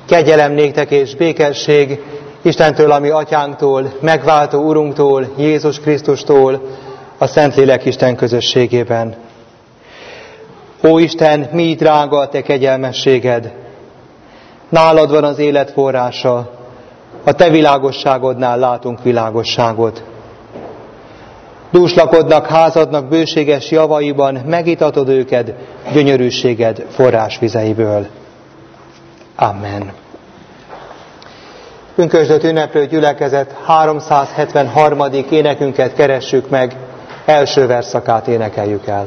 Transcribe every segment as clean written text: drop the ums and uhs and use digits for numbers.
Kegyelem néktek és békesség Istentől, ami atyánktól, megváltó Urunktól, Jézus Krisztustól, a Szentlélek Isten közösségében. Ó Isten, mi drága a te kegyelmességed! Nálad van az élet forrása, a te világosságodnál látunk világosságot. Dúslakodnak házadnak bőséges javaiban, megitatod őket gyönyörűséged forrásvizeiből. Amen. Pünkösdöt ünneplő gyülekezet 373. énekünket keressük meg, első versszakát énekeljük el.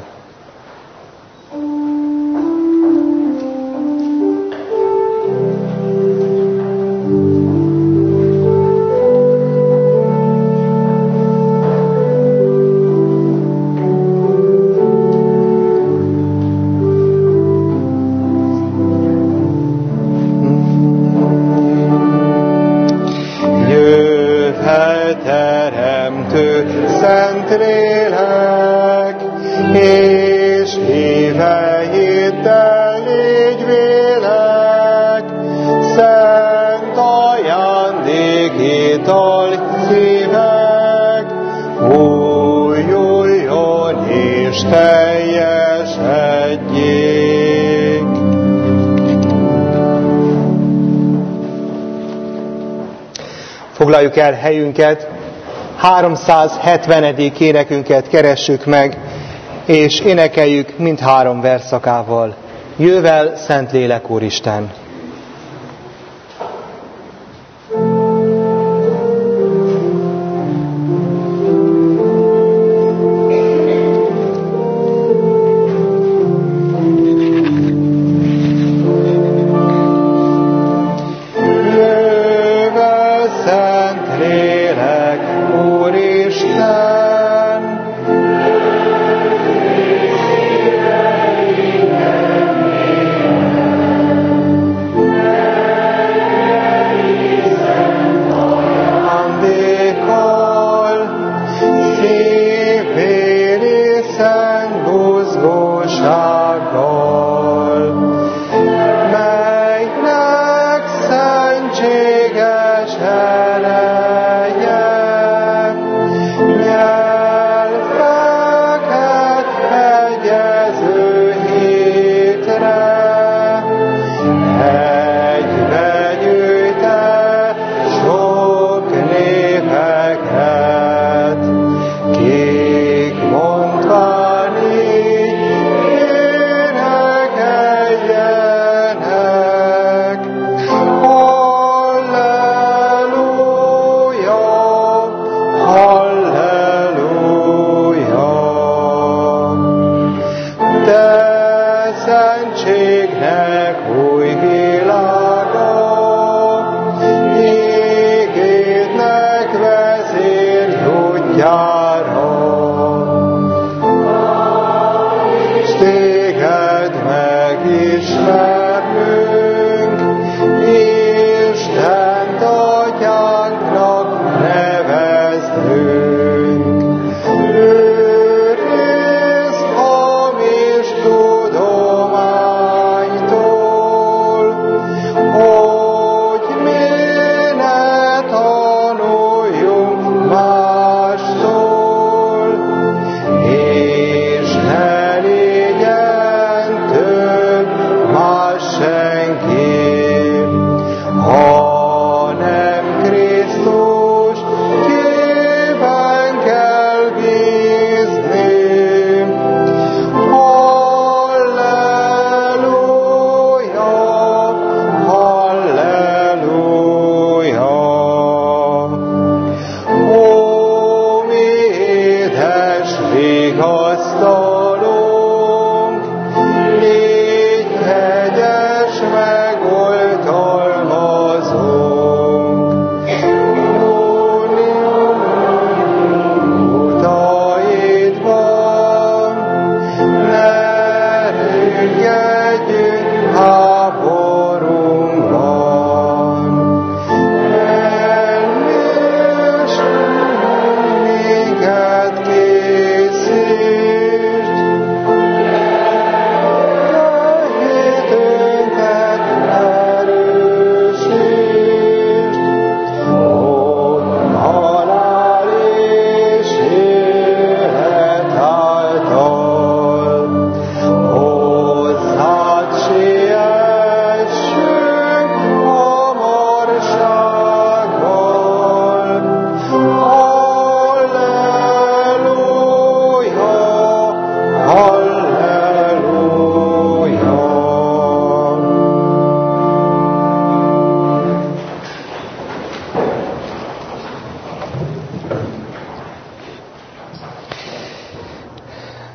Foglaljuk el helyünket, 370. énekünket keressük meg, és énekeljük mindhárom versszakával. Jövel, Szentlélek Úristen!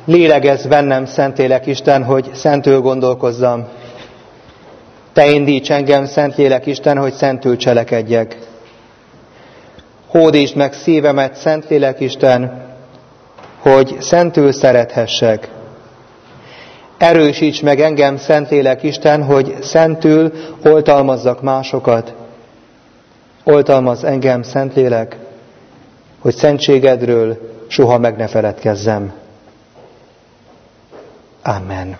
Lélegezz bennem, Szentlélek Isten, hogy szentül gondolkozzam. Te indíts engem, Szentlélek Isten, hogy szentül cselekedjek. Hódítsd meg szívemet, Szentlélek Isten, hogy szentül szerethessek. Erősíts meg engem, Szentlélek Isten, hogy szentül oltalmazzak másokat. Oltalmazz engem, Szentlélek, hogy szentségedről soha meg ne feledkezzem. Amen.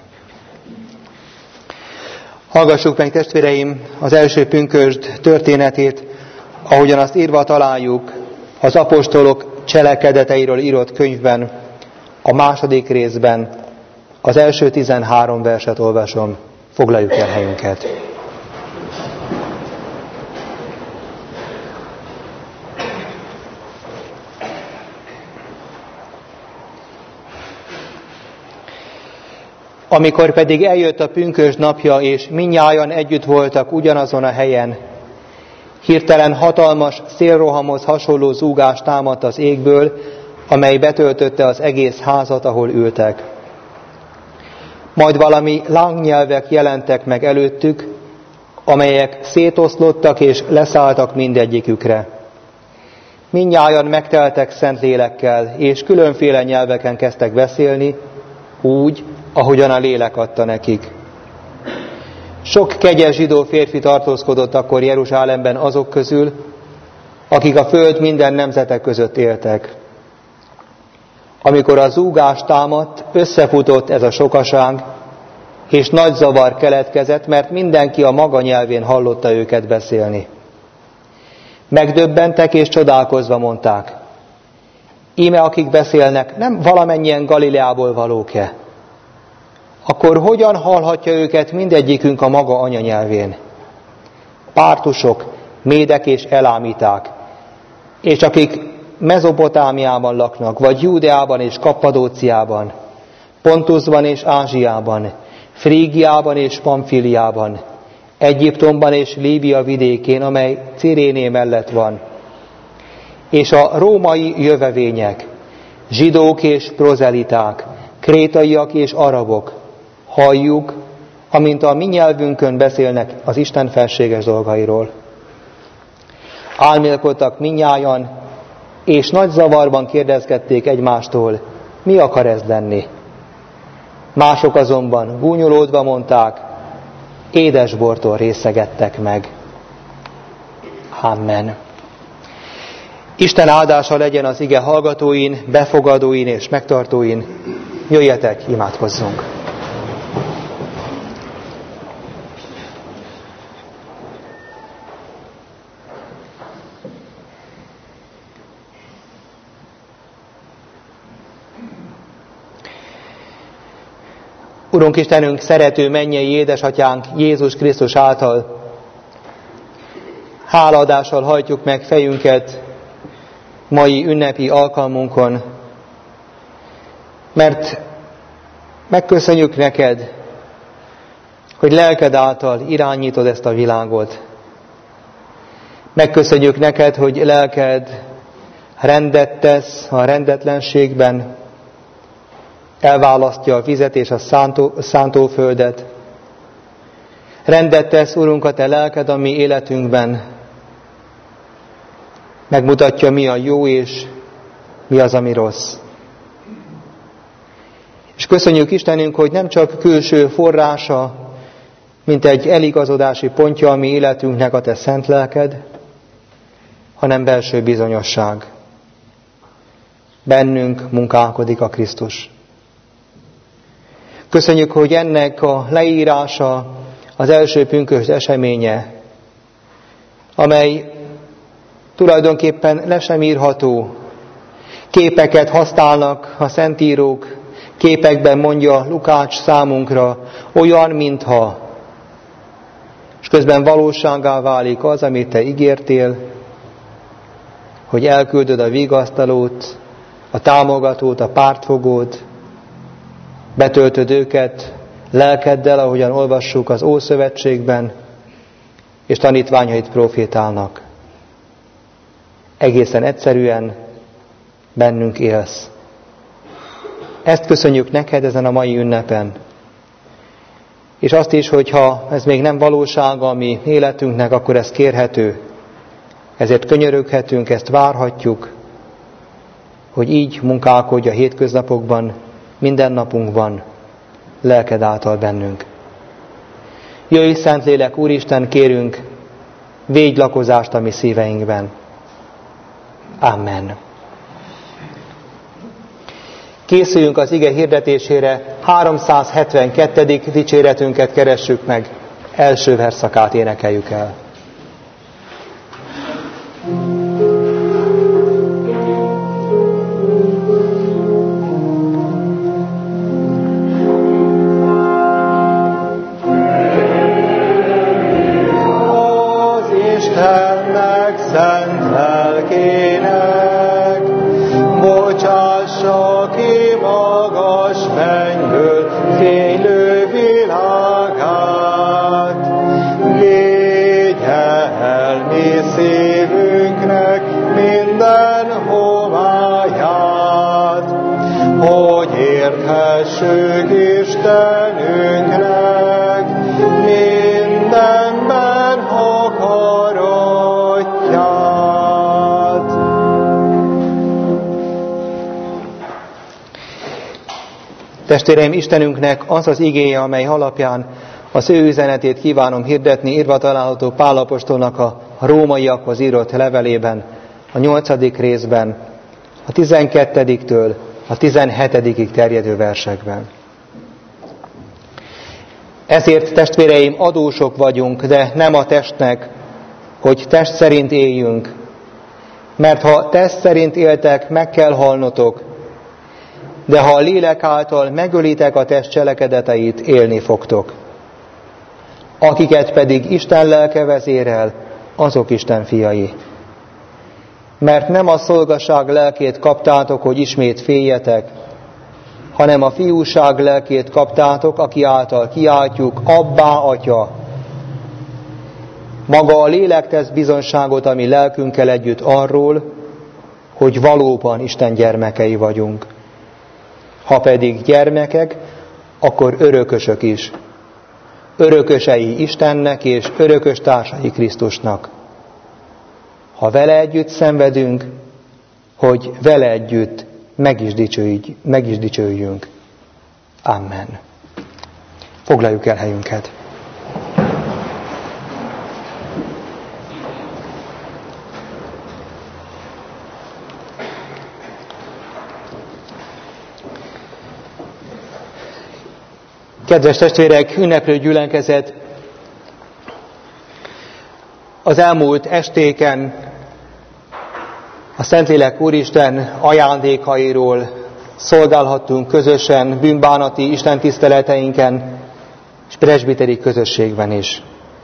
Hallgassuk meg, testvéreim, az első pünkösd történetét, ahogyan azt írva találjuk az apostolok cselekedeteiről írott könyvben, a második részben, az első 13 verset olvasom. Foglaljuk el helyünket. Amikor pedig eljött a pünkösd napja, és mindnyájan együtt voltak ugyanazon a helyen, hirtelen hatalmas szélrohamhoz hasonló zúgás támadt az égből, amely betöltötte az egész házat, ahol ültek. Majd valami lángnyelvek jelentek meg előttük, amelyek szétoszlottak és leszálltak mindegyikükre. Mindnyájan megteltek Szentlélekkel, és különféle nyelveken kezdtek beszélni, úgy, ahogyan a lélek adta nekik. Sok kegyes zsidó férfi tartózkodott akkor Jeruzsálemben azok közül, akik a föld minden nemzetek között éltek. Amikor a zúgás támadt, összefutott ez a sokaság, és nagy zavar keletkezett, mert mindenki a maga nyelvén hallotta őket beszélni. Megdöbbentek és csodálkozva mondták: íme akik beszélnek, nem valamennyien Galileából valók-e? Akkor hogyan hallhatja őket mindegyikünk a maga anyanyelvén? Pártusok, médek és elámíták, és akik Mezopotámiában laknak, vagy Júdeában és Kappadóciában, Pontusban és Ázsiában, Frígiában és Pamfiliában, Egyiptomban és Líbia vidékén, amely Ciréné mellett van, és a római jövevények, zsidók és prozeliták, krétaiak és arabok, halljuk, amint a mi nyelvünkön beszélnek az Isten felséges dolgairól. Álmélkodtak mindnyájan, és nagy zavarban kérdezgették egymástól, mi akar ez lenni? Mások azonban gúnyolódva mondták, édesbortól részegettek meg. Amen. Isten áldása legyen az ige hallgatóin, befogadóin és megtartóin. Jöjjetek, imádkozzunk! Urunk Istenünk, szerető mennyei édesatyánk Jézus Krisztus által hálaadással hajtjuk meg fejünket mai ünnepi alkalmunkon, mert megköszönjük neked, hogy lelked által irányítod ezt a világot. Megköszönjük neked, hogy lelked rendet tesz a rendetlenségben, elválasztja a vizet és a szántóföldet. Rendet tesz, Urunk, a te lelked a mi életünkben. Megmutatja, mi a jó és mi az, ami rossz. És köszönjük Istenünk, hogy nem csak külső forrása, mint egy eligazodási pontja a mi életünknek a te szent lelked, hanem belső bizonyosság. Bennünk munkálkodik a Krisztus. Köszönjük, hogy ennek a leírása az első pünkösd eseménye, amely tulajdonképpen le sem írható. Képeket használnak a szentírók, képekben mondja Lukács számunkra, olyan, mintha. És közben valósággá válik az, amit te ígértél, hogy elküldöd a vigasztalót, a támogatót, a pártfogót, betöltöd őket lelkeddel, ahogyan olvassuk az Ószövetségben, és tanítványait profétálnak. Egészen egyszerűen bennünk élsz. Ezt köszönjük neked ezen a mai ünnepen. És azt is, hogyha ez még nem valósága a mi életünknek, akkor ez kérhető. Ezért könyöröghetünk, ezt várhatjuk, hogy így munkálkodj a hétköznapokban, minden napunkban, lelked által bennünk. Jöjj, Szentlélek, Úristen, kérünk, védj lakozást a mi szíveinkben. Amen. Készüljünk az ige hirdetésére, 372. dicséretünket keressük meg, első versszakát énekeljük el. Szent lelkének, bocsássa ki magas mennyből fénylő világát. Védje el mi szívünknek minden homályát, hogy érthessük Istenünknek mindenben akaratját. Testvéreim, Istenünknek az az igéje, amely alapján az ő üzenetét kívánom hirdetni, írva található Pál apostolnak a rómaiakhoz írott levelében, a 8. részben, a 12-től a 17-ig terjedő versekben. Ezért, testvéreim, adósok vagyunk, de nem a testnek, hogy test szerint éljünk. Mert ha test szerint éltek, meg kell halnotok, de ha a lélek által megölitek a test cselekedeteit, élni fogtok. Akiket pedig Isten lelke vezérel, azok Isten fiai. Mert nem a szolgaság lelkét kaptátok, hogy ismét féljetek, hanem a fiúság lelkét kaptátok, aki által kiáltjuk, Abbá, Atya. Maga a lélek tesz bizonyságot a mi lelkünkkel együtt arról, hogy valóban Isten gyermekei vagyunk. Ha pedig gyermekek, akkor örökösök is. Örökösei Istennek és örökös társai Krisztusnak. Ha vele együtt szenvedünk, hogy vele együtt meg is dicsőjünk. Amen. Foglaljuk el helyünket. Kedves testvérek, ünneplő gyülekezet, az elmúlt estéken a Szentlélek Úristen ajándékairól szolgálhattunk közösen, bűnbánati istentiszteleteinken és presbiteri közösségben is.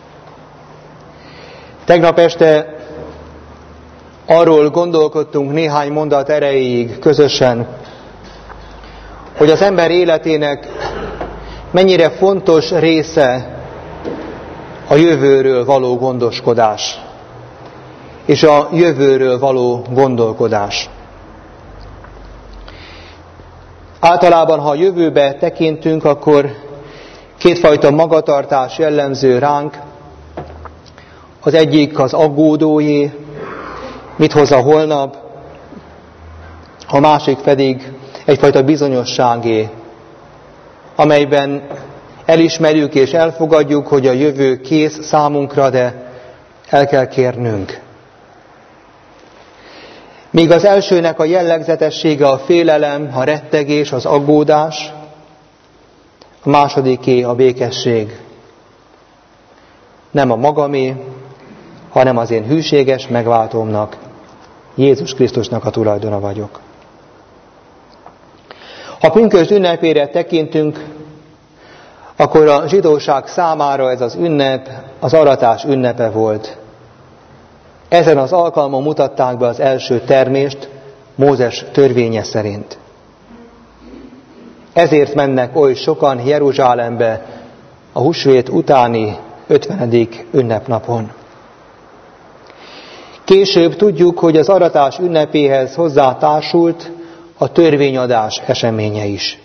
Tegnap este arról gondolkodtunk néhány mondat erejéig közösen, hogy az ember életének mennyire fontos része a jövőről való gondoskodás és a jövőről való gondolkodás. Általában, ha a jövőbe tekintünk, akkor kétfajta magatartás jellemző ránk. Az egyik az aggódóé, mit hoz a holnap, a másik pedig egyfajta bizonyosságé, amelyben elismerjük és elfogadjuk, hogy a jövő kész számunkra, de el kell kérnünk. Míg az elsőnek a jellegzetessége a félelem, a rettegés, az aggódás, a másodiké a békesség. Nem a magamé, hanem az én hűséges megváltómnak, Jézus Krisztusnak a tulajdona vagyok. Ha pünkösd ünnepére tekintünk, akkor a zsidóság számára ez az ünnep az aratás ünnepe volt. Ezen az alkalmon mutatták be az első termést Mózes törvénye szerint. Ezért mennek oly sokan Jeruzsálembe a húsvét utáni 50. ünnepnapon. Később tudjuk, hogy az aratás ünnepéhez hozzátársult a törvényadás eseménye is.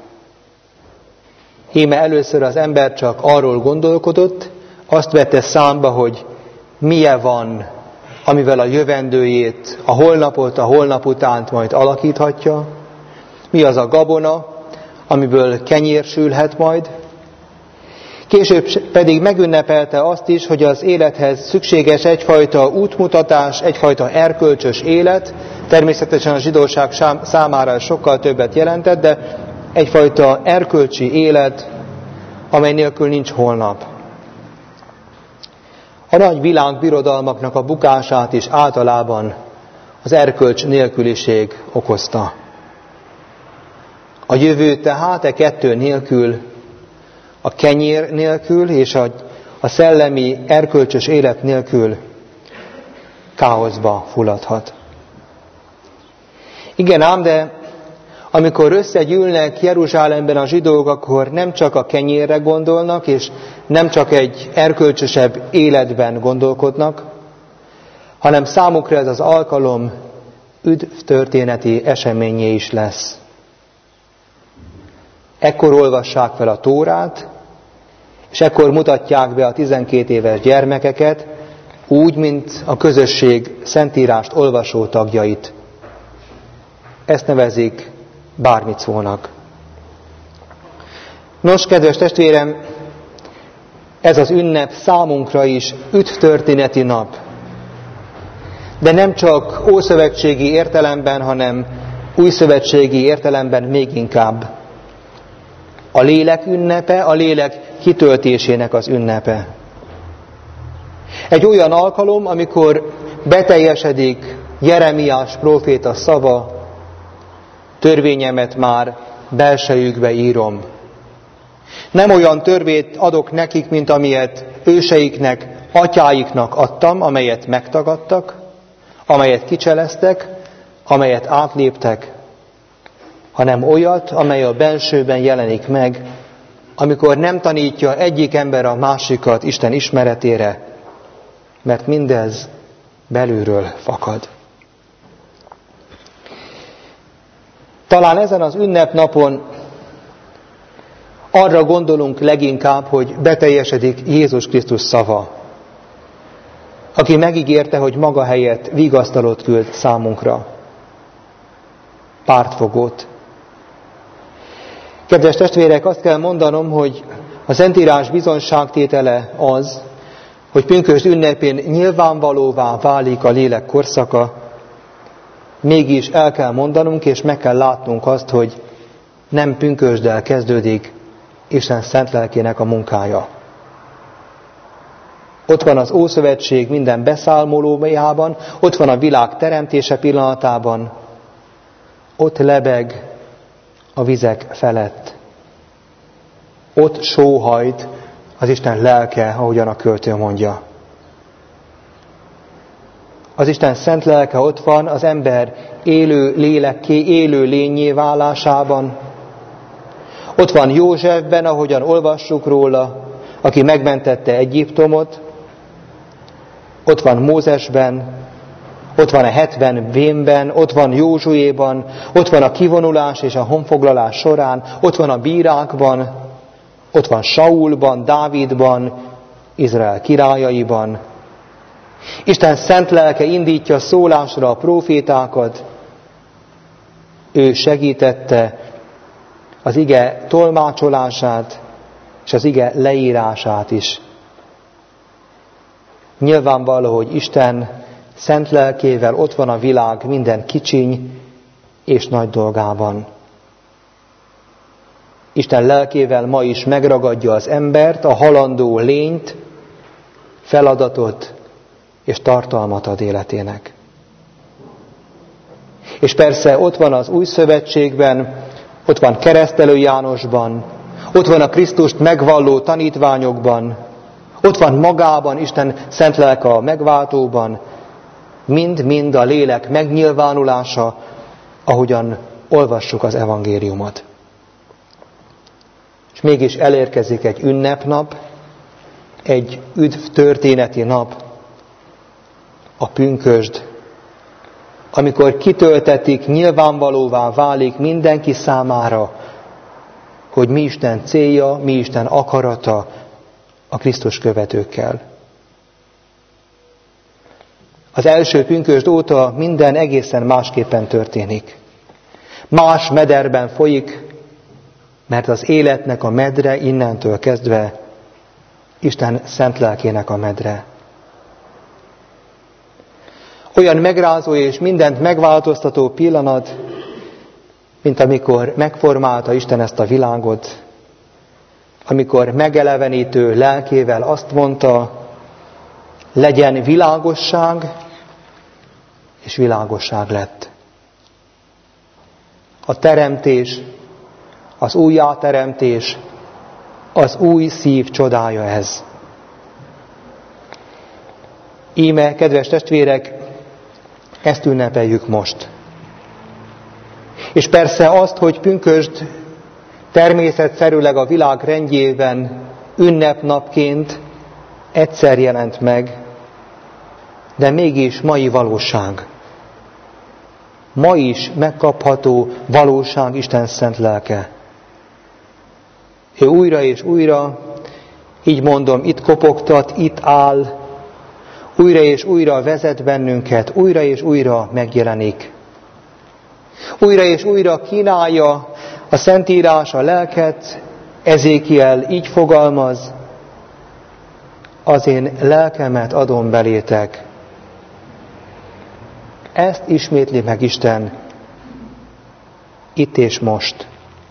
Íme először az ember csak arról gondolkodott, azt vette számba, hogy milyen van, amivel a jövendőjét, a holnapot, a holnap utánt majd alakíthatja, mi az a gabona, amiből kenyér sülhet majd. Később pedig megünnepelte azt is, hogy az élethez szükséges egyfajta útmutatás, egyfajta erkölcsös élet, természetesen a zsidóság számára sokkal többet jelentett, de egyfajta erkölcsi élet, amely nélkül nincs holnap. A nagy világbirodalmaknak a bukását is általában az erkölcs nélküliség okozta. A jövő tehát kettő nélkül, a kenyér nélkül és a szellemi erkölcsös élet nélkül káoszba fulladhat. Igen ám, de amikor összegyűlnek Jeruzsálemben a zsidók, akkor nem csak a kenyérre gondolnak, és nem csak egy erkölcsösebb életben gondolkodnak, hanem számukra ez az alkalom üdvtörténeti eseményé is lesz. Ekkor olvassák fel a Tórát, és ekkor mutatják be a 12 éves gyermekeket, úgy, mint a közösség szentírást olvasó tagjait. Ezt nevezik bármicvónak. Nos, kedves testvérem, ez az ünnep számunkra is üdvtörténeti nap. De nem csak ószövetségi értelemben, hanem újszövetségi értelemben még inkább. A lélek ünnepe, a lélek kitöltésének az ünnepe. Egy olyan alkalom, amikor beteljesedik Jeremiás próféta szava, törvényemet már belsejükbe írom. Nem olyan törvényt adok nekik, mint amilyet őseiknek, atyáiknak adtam, amelyet megtagadtak, amelyet kicseleztek, amelyet átléptek, hanem olyat, amely a bensőben jelenik meg, amikor nem tanítja egyik ember a másikat Isten ismeretére, mert mindez belülről fakad. Talán ezen az ünnepnapon arra gondolunk leginkább, hogy beteljesedik Jézus Krisztus szava, aki megígérte, hogy maga helyett vigasztalót küld számunkra, pártfogót. Kedves testvérek, azt kell mondanom, hogy a Szentírás bizonyságtétele az, hogy pünkösd ünnepén nyilvánvalóvá válik a lélek korszaka, mégis el kell mondanunk, és meg kell látnunk azt, hogy nem pünkösddel kezdődik Isten szent lelkének a munkája. Ott van az Ószövetség minden beszámolójában, ott van a világ teremtése pillanatában, ott lebeg a vizek felett. Ott sóhajt az Isten lelke, ahogyan a költő mondja. Az Isten szent lelke ott van az ember élő lélekké, élő lényé válásában. Ott van Józsefben, ahogyan olvassuk róla, aki megmentette Egyiptomot. Ott van Mózesben, ott van a 70 vénben, ott van Józsuéban, ott van a kivonulás és a honfoglalás során, ott van a bírákban, ott van Saulban, Dávidban, Izrael királyaiban. Isten szent lelke indítja szólásra a prófétákat. Ő segítette az ige tolmácsolását és az ige leírását is. Nyilvánvaló, hogy Isten szent lelkével ott van a világ minden kicsiny és nagy dolgában. Isten lelkével ma is megragadja az embert, a halandó lényt, feladatot és tartalmat ad életének. És persze ott van az Új Szövetségben, ott van Keresztelő Jánosban, ott van a Krisztust megvalló tanítványokban, ott van magában Isten szent lelke a megváltóban, mind-mind a lélek megnyilvánulása, ahogyan olvassuk az evangéliumot. És mégis elérkezik egy ünnepnap, egy üdvtörténeti nap, a pünkösd, amikor kitöltetik, nyilvánvalóvá válik mindenki számára, hogy mi Isten célja, mi Isten akarata a Krisztus követőkkel. Az első pünkösd óta minden egészen másképpen történik. Más mederben folyik, mert az életnek a medre innentől kezdve Isten szent lelkének a medre. Olyan megrázó és mindent megváltoztató pillanat, mint amikor megformálta Isten ezt a világot, amikor megelevenítő lelkével azt mondta, legyen világosság, és világosság lett. A teremtés, az újjáteremtés, az új szív csodája ez. Íme, kedves testvérek, ezt ünnepeljük most. És persze azt, hogy pünkösd természetszerűleg a világ rendjében ünnepnapként egyszer jelent meg, de mégis mai valóság. Ma is megkapható valóság Isten szent lelke. Ő újra és újra, így mondom, itt kopogtat, itt áll, újra és újra vezet bennünket, újra és újra megjelenik. Újra és újra kínálja a Szentírás a lelket, Ezékiel így fogalmaz, az én lelkemet adom belétek. Ezt ismétli meg Isten itt és most.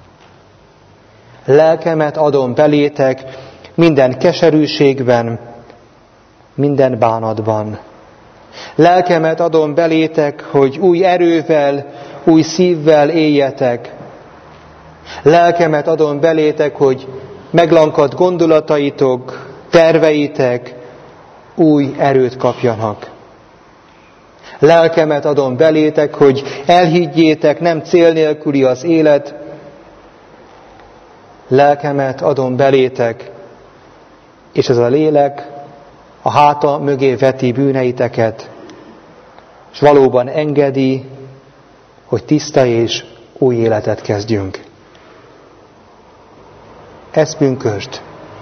Lelkemet adom belétek minden keserűségben, minden bánatban. Lelkemet adom belétek, hogy új erővel, új szívvel éljetek. Lelkemet adom belétek, hogy meglankadt gondolataitok, terveitek új erőt kapjanak. Lelkemet adom belétek, hogy elhiggyétek, nem cél nélküli az élet. Lelkemet adom belétek, és ez a lélek a háta mögé veti bűneiteket, és valóban engedi, hogy tiszta és új életet kezdjünk. Ez pünkösd.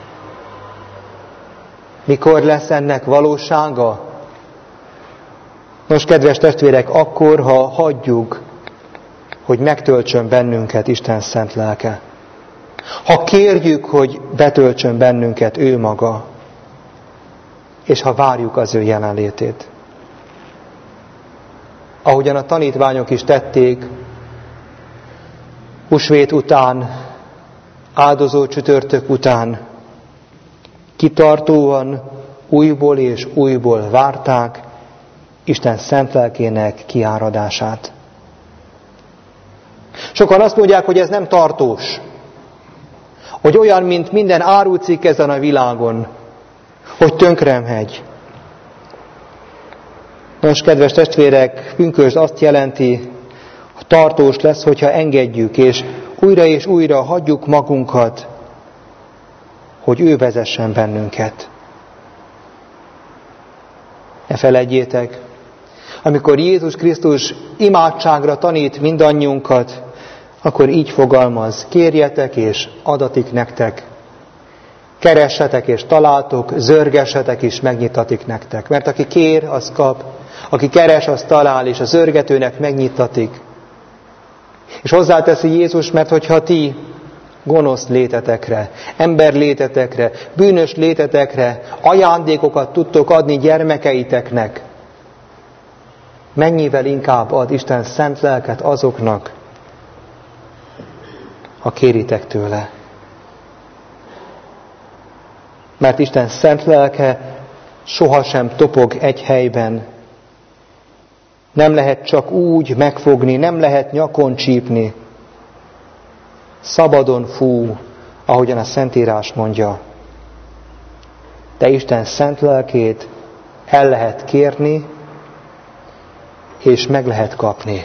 Mikor lesz ennek valósága? Nos, kedves testvérek, akkor, ha hagyjuk, hogy megtöltsön bennünket Isten szent lelke. Ha kérjük, hogy betöltsön bennünket ő maga, és ha várjuk az ő jelenlétét. Ahogyan a tanítványok is tették, húsvét után, áldozó csütörtök után, kitartóan újból és újból várták Isten szent lelkének kiáradását. Sokan azt mondják, hogy ez nem tartós, hogy olyan, mint minden árucikk ezen a világon, hogy tönkre megy. Nos, kedves testvérek, pünkösd azt jelenti, hogy tartós lesz, hogyha engedjük, és újra hagyjuk magunkat, hogy ő vezessen bennünket. Ne feledjétek, amikor Jézus Krisztus imádságra tanít mindannyiunkat, akkor így fogalmaz, kérjetek és adatik nektek, keressetek és találtok, zörgessetek és megnyitatik nektek. Mert aki kér, az kap, aki keres, az talál, és a zörgetőnek megnyitatik. És hozzáteszi Jézus, mert hogyha ti gonosz létetekre, ember létetekre, bűnös létetekre ajándékokat tudtok adni gyermekeiteknek, mennyivel inkább ad Isten szent lelket azoknak, ha kéritek tőle. Mert Isten szent lelke sohasem topog egy helyben. Nem lehet csak úgy megfogni, nem lehet nyakon csípni. Szabadon fú, ahogyan a Szentírás mondja. De Isten szent lelkét el lehet kérni, és meg lehet kapni.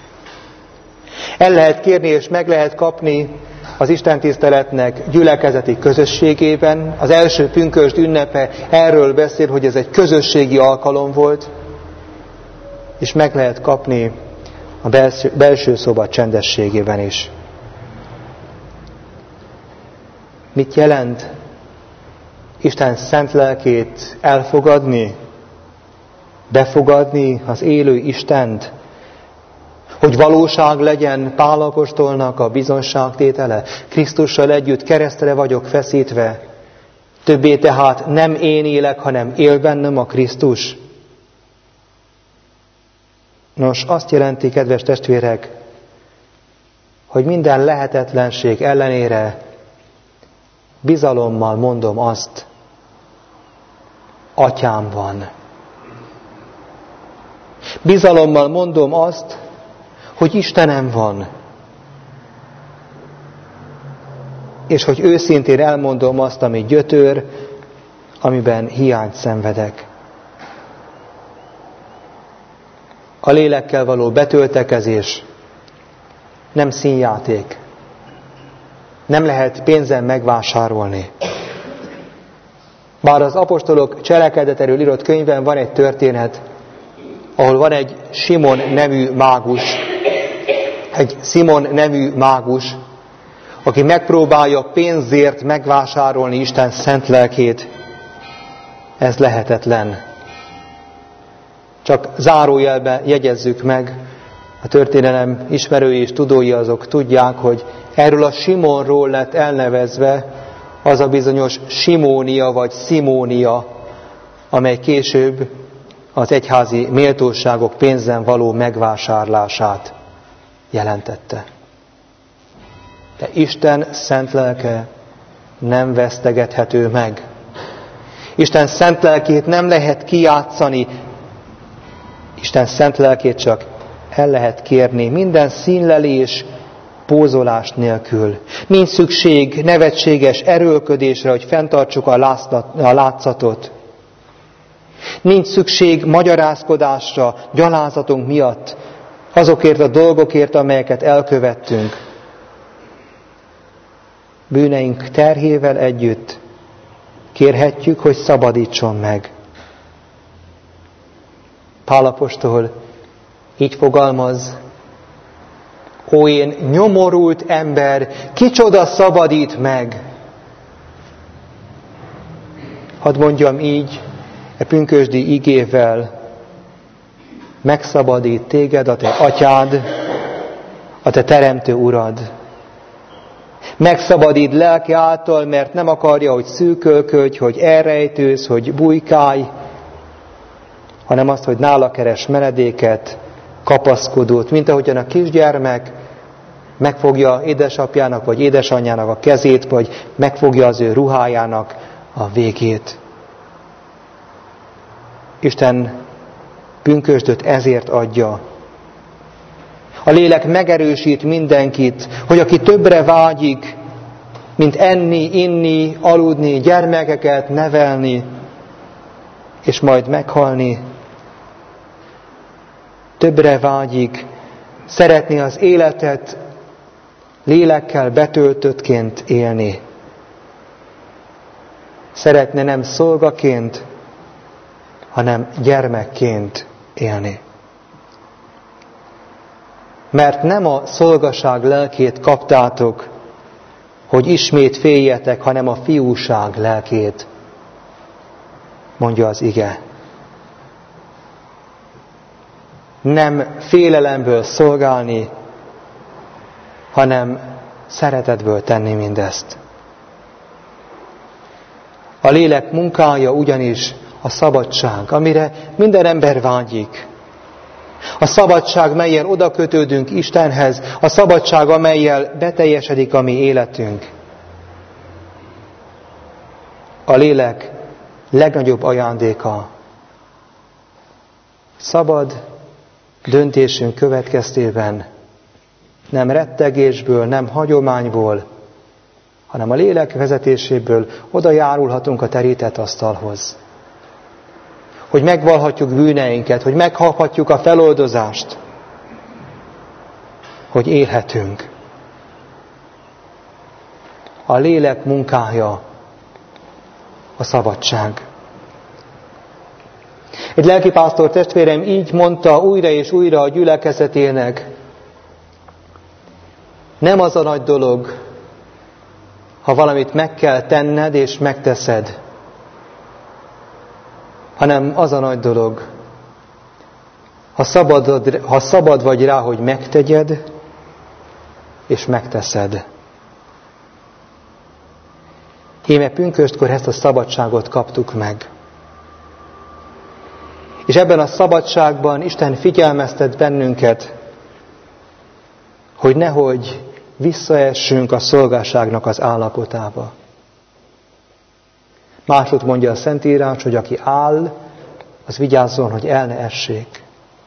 El lehet kérni, és meg lehet kapni az istentiszteletnek gyülekezeti közösségében. Az első pünkösd ünnepe erről beszél, hogy ez egy közösségi alkalom volt. és meg lehet kapni a belső szoba csendességében is. Mit jelent Isten szent lelkét elfogadni, befogadni az élő Istent, hogy valóság legyen Pál apostolnak a bizonságtétele? Krisztussal együtt keresztre vagyok feszítve, többé tehát nem én élek, hanem él bennem a Krisztus. Nos, azt jelenti, kedves testvérek, hogy minden lehetetlenség ellenére bizalommal mondom azt, Atyám van. Bizalommal mondom azt, hogy Istenem van. És hogy őszintén elmondom azt, ami gyötör, amiben hiányt szenvedek. A lélekkel való betöltekezés nem színjáték. Nem lehet pénzen megvásárolni. Bár az apostolok cselekedetéről írott könyvben van egy történet, ahol van egy Simon nevű mágus, aki megpróbálja pénzért megvásárolni Isten szent lelkét. Ez lehetetlen. Csak zárójelbe jegyezzük meg, a történelem ismerői és tudói azok tudják, hogy erről a Simonról lett elnevezve az a bizonyos Simónia vagy Szimónia, amely később az egyházi méltóságok pénzen való megvásárlását jelentette. De Isten szent lelke nem vesztegethető meg. Isten szent lelkét nem lehet kijátszani, Isten szent lelkét csak el lehet kérni minden színlelés, pózolás nélkül. Nincs szükség nevetséges erőlködésre, hogy fenntartsuk a látszatot. Nincs szükség magyarázkodásra, gyalázatunk miatt, azokért a dolgokért, amelyeket elkövettünk. Bűneink terhével együtt kérhetjük, hogy szabadítson meg. Pál apostol így fogalmaz: ó, én nyomorult ember, kicsoda szabadít meg? Hadd mondjam így, e pünkösdi igével: megszabadít téged a te atyád, a te teremtő urad. Megszabadít lelke által, mert nem akarja, hogy szűkölködj, hogy elrejtőzz, hogy bujkálj, hanem azt, hogy nála keres menedéket, kapaszkodót, mint ahogyan a kisgyermek megfogja édesapjának vagy édesanyjának a kezét, vagy megfogja az ő ruhájának a végét. Isten pünkösdöt ezért adja. A lélek megerősít mindenkit, hogy aki többre vágyik, mint enni, inni, aludni, gyermekeket nevelni, és majd meghalni, többre vágyik, szeretné az életet lélekkel betöltöttként élni. Szeretne nem szolgaként, hanem gyermekként élni. Mert nem a szolgaság lelkét kaptátok, hogy ismét féljetek, hanem a fiúság lelkét, mondja az ige. Nem félelemből szolgálni, hanem szeretetből tenni mindezt. A lélek munkája ugyanis a szabadság, amire minden ember vágyik. A szabadság, mellyel oda kötődünk Istenhez, a szabadság, amellyel beteljesedik a mi életünk. A lélek legnagyobb ajándéka. Szabad döntésünk következtében nem rettegésből, nem hagyományból, hanem a lélek vezetéséből oda járulhatunk a terített asztalhoz. Hogy megvallhatjuk bűneinket, hogy megkaphatjuk a feloldozást, hogy élhetünk. A lélek munkája a szabadság. Egy lelkipásztor testvérem így mondta újra és újra a gyülekezetének: nem az a nagy dolog, ha valamit meg kell tenned és megteszed, hanem az a nagy dolog, ha szabad vagy rá, hogy megtegyed és megteszed. Íme pünköstkor ezt a szabadságot kaptuk meg. És ebben a szabadságban Isten figyelmeztet bennünket, hogy nehogy visszaessünk a szolgaságnak az állapotába. Másod mondja a Szentírás, hogy aki áll, az vigyázzon, hogy el ne essék.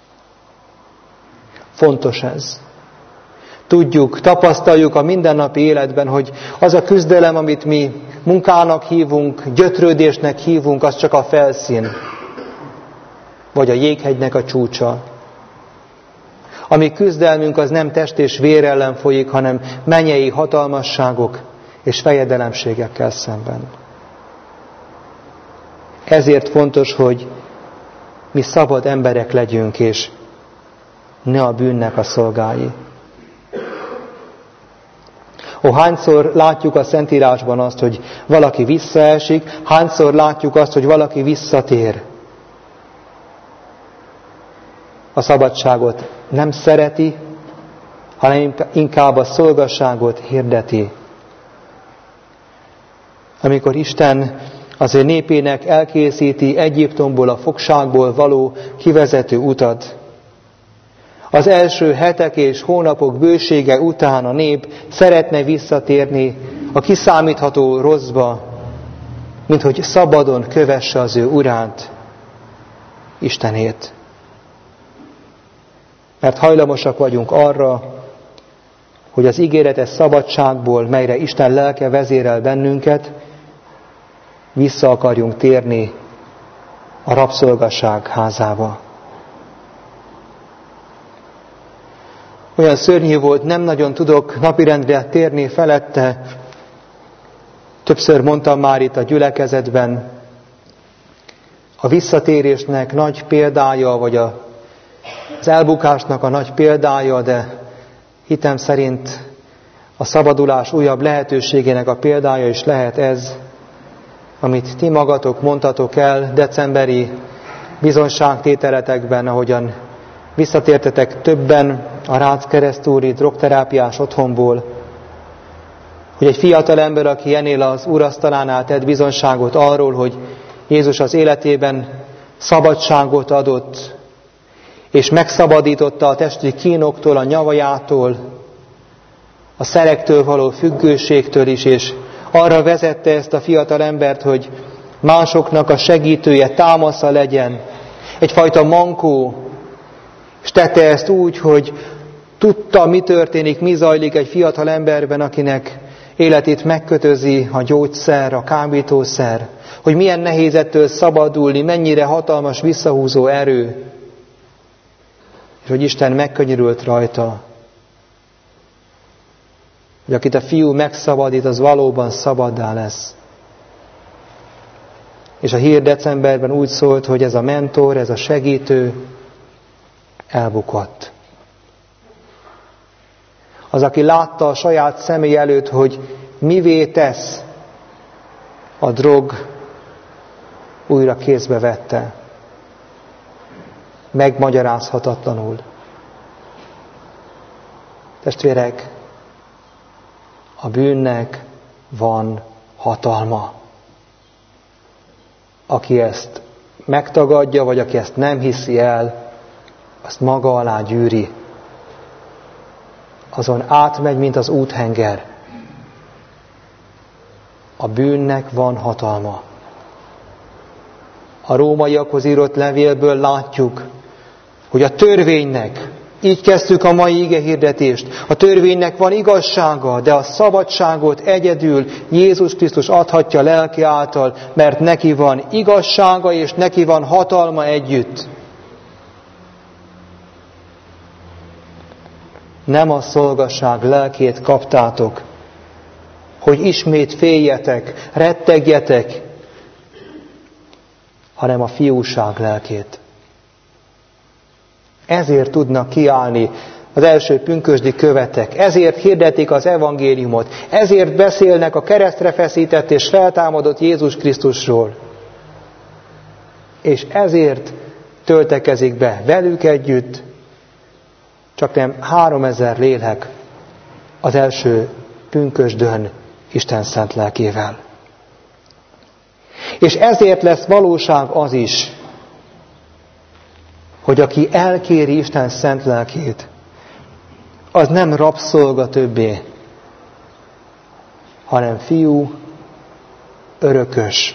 Fontos ez. Tudjuk, tapasztaljuk a mindennapi életben, hogy az a küzdelem, amit mi munkának hívunk, gyötrődésnek hívunk, az csak a felszín, vagy a jéghegynek a csúcsa. A mi küzdelmünk az nem test és vér ellen folyik, hanem mennyei hatalmasságok és fejedelemségekkel szemben. Ezért fontos, hogy mi szabad emberek legyünk, és ne a bűnnek a szolgái. Hányszor látjuk a Szentírásban azt, hogy valaki visszaesik, hányszor látjuk azt, hogy valaki visszatér. A szabadságot nem szereti, hanem inkább a szolgasságot hirdeti. Amikor Isten az ő népének elkészíti Egyiptomból, a fogságból való kivezető utat, az első hetek és hónapok bősége után a nép szeretne visszatérni a kiszámítható rosszba, mint hogy szabadon kövesse az ő urát, Istenét. Mert hajlamosak vagyunk arra, hogy az ígéretes szabadságból, melyre Isten lelke vezérel bennünket, vissza akarjunk térni a rabszolgaság házába. Olyan szörnyű volt, nem nagyon tudok napirendre térni felette. Többször mondtam már itt a gyülekezetben, a visszatérésnek nagy példája, vagy az elbukásnak a nagy példája, de hitem szerint a szabadulás újabb lehetőségének a példája is lehet ez, amit ti magatok mondtatok el decemberi bizonyságtételetekben, ahogyan visszatértetek többen a Rácz-Keresztúri drogterápiás otthonból, hogy egy fiatal ember, aki ennél az úrasztalánál tett bizonyságot arról, hogy Jézus az életében szabadságot adott, és megszabadította a testi kínoktól, a nyavajától, a szerektől való függőségtől is, és arra vezette ezt a fiatal embert, hogy másoknak a segítője, támasza legyen, egyfajta mankó, és tette ezt úgy, hogy tudta, mi történik, mi zajlik egy fiatal emberben, akinek életét megkötözi a gyógyszer, a kábítószer, hogy milyen nehéz ettől szabadulni, mennyire hatalmas visszahúzó erő, és hogy Isten megkönyörült rajta, hogy akit a Fiú megszabadít, az valóban szabaddá lesz. És a hír decemberben úgy szólt, hogy ez a mentor, ez a segítő elbukott. Az, aki látta a saját személy előtt, hogy mivé tesz, a drog újra kézbe vette. Megmagyarázhatatlanul. Testvérek, a bűnnek van hatalma. Aki ezt megtagadja, vagy aki ezt nem hiszi el, azt maga alá gyűri. Azon átmegy, mint az úthenger. A bűnnek van hatalma. A rómaiakhoz írott levélből látjuk, hogy a törvénynek, így kezdtük a mai igehirdetést, a törvénynek van igazsága, de a szabadságot egyedül Jézus Krisztus adhatja lelke által, mert neki van igazsága és neki van hatalma együtt. Nem a szolgaság lelkét kaptátok, hogy ismét féljetek, rettegjetek, hanem a fiúság lelkét. Ezért tudnak kiállni az első pünkösdi követek, ezért hirdetik az evangéliumot, ezért beszélnek a keresztre feszített és feltámadott Jézus Krisztusról. És ezért töltekezik be velük együtt csaknem 3000 lélek az első pünkösdön Isten szent lelkével. És ezért lesz valóság az is, hogy aki elkéri Isten szent lelkét, az nem rabszolga többé, hanem fiú, örökös.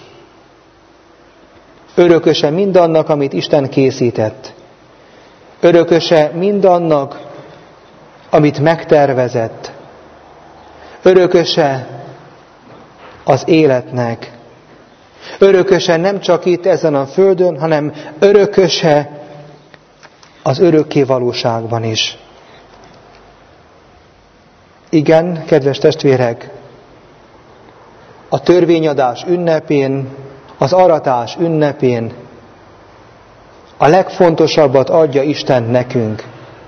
Örököse mindannak, amit Isten készített. Örököse mindannak, amit megtervezett. Örököse az életnek. Örököse nem csak itt ezen a földön, hanem örököse az örökké valóságban is. Igen, kedves testvérek, a törvényadás ünnepén, az aratás ünnepén a legfontosabbat adja Isten nekünk.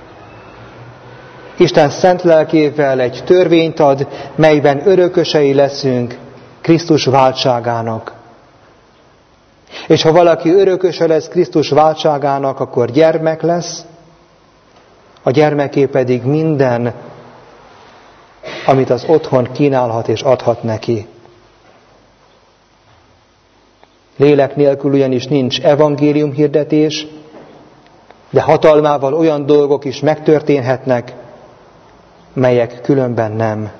Isten szent lelkével egy törvényt ad, melyben örökösei leszünk Krisztus váltságának. És ha valaki örököse lesz Krisztus váltságának, akkor gyermek lesz, a gyermeké pedig minden, amit az otthon kínálhat és adhat neki. Lélek nélkül ugyanis nincs evangélium hirdetés, de hatalmával olyan dolgok is megtörténhetnek, melyek különben nem.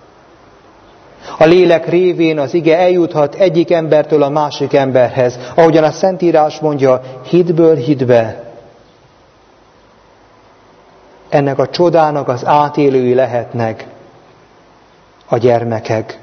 A lélek révén az ige eljuthat egyik embertől a másik emberhez, ahogyan a Szentírás mondja, hitből hitbe. Ennek a csodának az átélői lehetnek a gyermekek.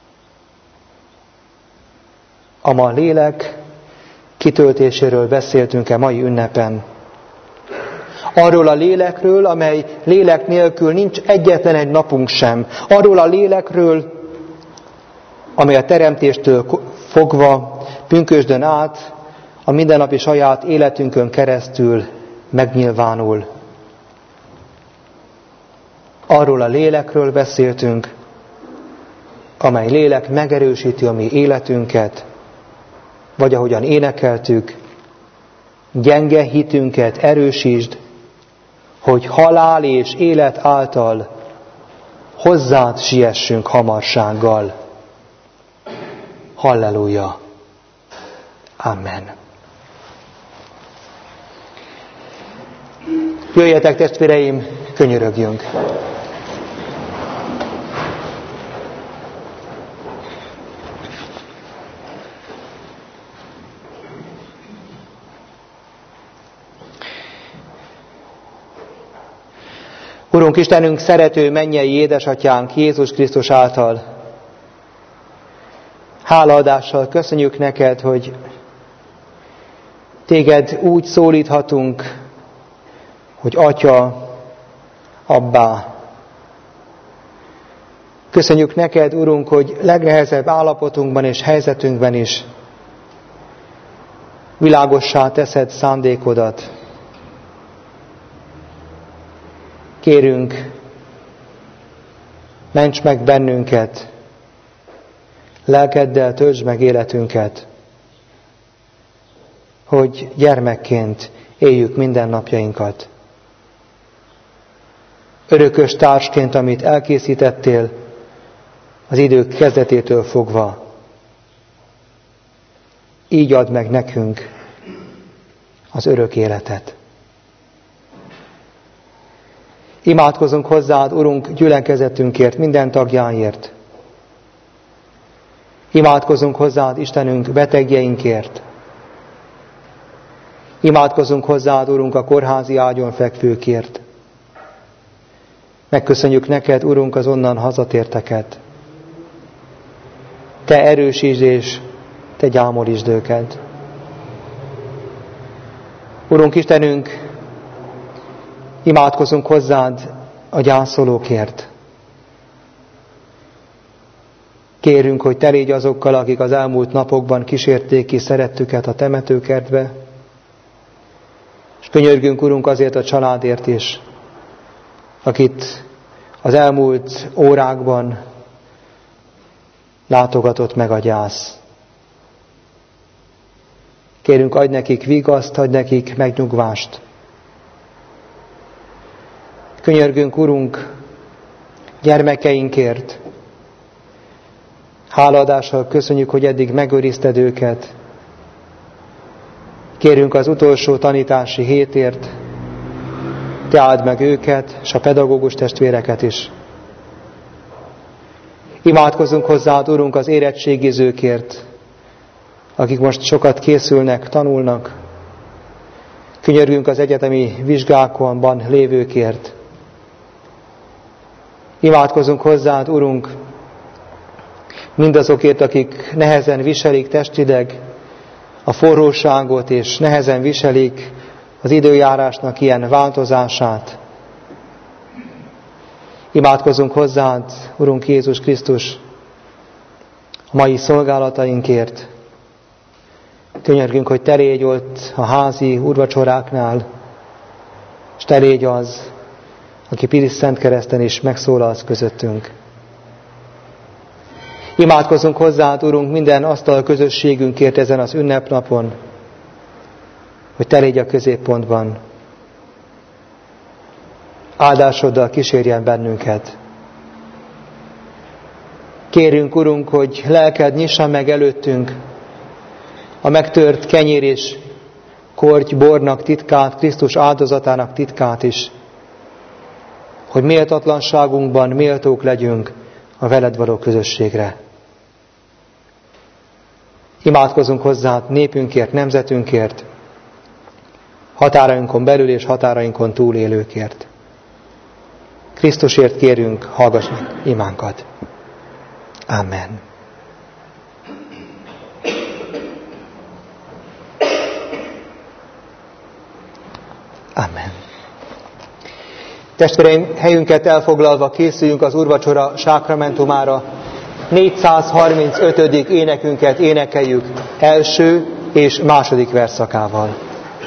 A ma lélek kitöltéséről beszéltünk mai ünnepen. Arról a lélekről, amely lélek nélkül nincs egyetlen egy napunk sem. Arról a lélekről, amely a teremtéstől fogva, pünkösdön át, a mindennapi saját életünkön keresztül megnyilvánul. Arról a lélekről beszéltünk, amely lélek megerősíti a mi életünket, vagy ahogyan énekeltük, gyenge hitünket erősítsd, hogy halál és élet által hozzád siessünk hamarsággal. Halleluja! Amen. Jöjjetek, testvéreim, könyörögjünk! Urunk Istenünk, szerető mennyei édesatyánk Jézus Krisztus által, hálaadással köszönjük neked, hogy téged úgy szólíthatunk, hogy Atya, Abbá. Köszönjük neked, Urunk, hogy legnehezebb állapotunkban és helyzetünkben is világossá teszed szándékodat. Kérünk, ments meg bennünket, lelkeddel töltsd meg életünket, hogy gyermekként éljük mindennapjainkat. Örökös társként, amit elkészítettél az idők kezdetétől fogva. Így add meg nekünk az örök életet. Imádkozunk hozzád, Urunk, gyülekezetünkért, minden tagjáért. Imádkozunk hozzád, Istenünk, betegjeinkért. Imádkozunk hozzád, Urunk, a kórházi ágyon fekvőkért. Megköszönjük neked, Urunk, az onnan hazatérteket. Te erősítsd és te gyámolítsd őket. Urunk Istenünk, imádkozunk hozzád a gyászolókért. Kérünk, hogy te légy azokkal, akik az elmúlt napokban kísérték ki szerettüket a temetőkertbe, És könyörgünk, Urunk, azért a családért is, akit az elmúlt órákban látogatott meg a gyász. Kérünk, adj nekik vigaszt, adj nekik megnyugvást. Könyörgünk, Urunk, gyermekeinkért. Hálaadással köszönjük, hogy eddig megőrizted őket. Kérünk az utolsó tanítási hétért. Te áld meg őket, és a pedagógus testvéreket is. Imádkozzunk hozzád, Urunk, az érettségizőkért, akik most sokat készülnek, tanulnak. Könyörgünk az egyetemi vizsgákon lévőkért. Imádkozzunk hozzád, Urunk, mindazokért, akik nehezen viselik testileg a forróságot, és nehezen viselik az időjárásnak ilyen változását. Imádkozzunk hozzád, Urunk Jézus Krisztus, a mai szolgálatainkért. Könyörgünk, hogy te légy ott a házi úrvacsoráknál, és te légy az, aki Pilis Szent Kereszten is megszólalsz közöttünk. Imádkozzunk hozzád, Urunk, minden asztal közösségünkért ezen az ünnepnapon, hogy te légy a középpontban. Áldásoddal kísérjen bennünket. Kérünk, Urunk, hogy lelked nyissa meg előttünk a megtört kenyér és korty bornak titkát, Krisztus áldozatának titkát is, hogy méltatlanságunkban méltók legyünk a veled való közösségre. Imádkozunk hozzád népünkért, nemzetünkért, határainkon belül és határainkon túl élőkért. Krisztusért kérünk, hallgass meg imánkat. Amen. Amen. Testvéreim, helyünket elfoglalva készüljünk az úrvacsora sákramentumára. 435. énekünket énekeljük első és második versszakával.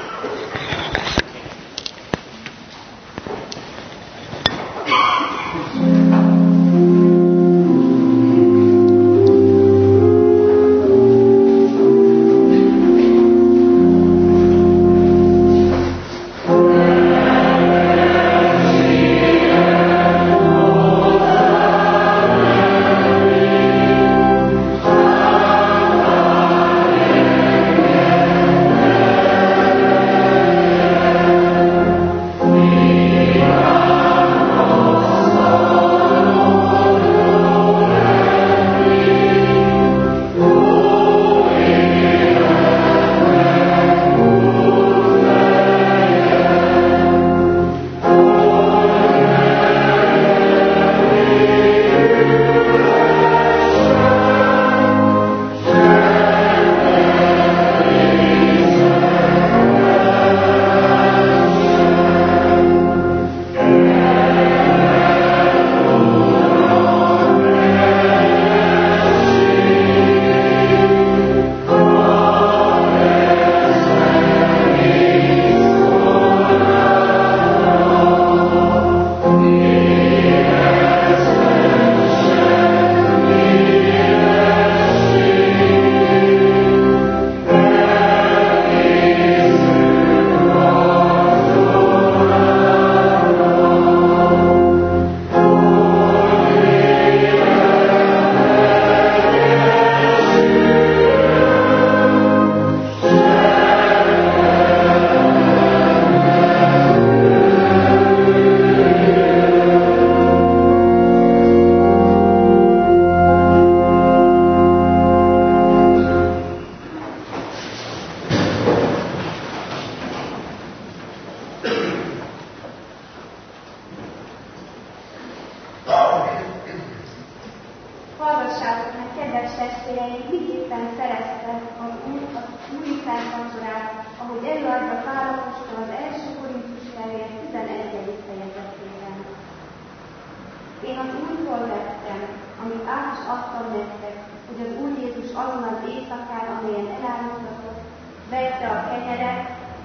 Én az Úrtól vettem, amit át is adtam nektek, hogy az Úr Jézus azon az éjszakán, amelyen elárultatott, vette a kenyeret,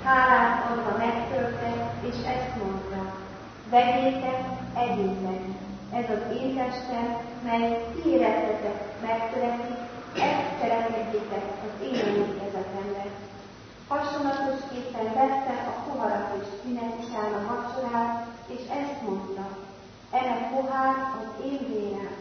hálát adva megtölte, és ezt mondta: vegyétek, egyétek, ez az én testem, mely ti életetek megtöretik, ezt cselekedjétek az én emlékezetemre. Hasonlatosképpen vette a poharat és szünet után a vacsorát, és ezt mondta: eme pohár az én vérem,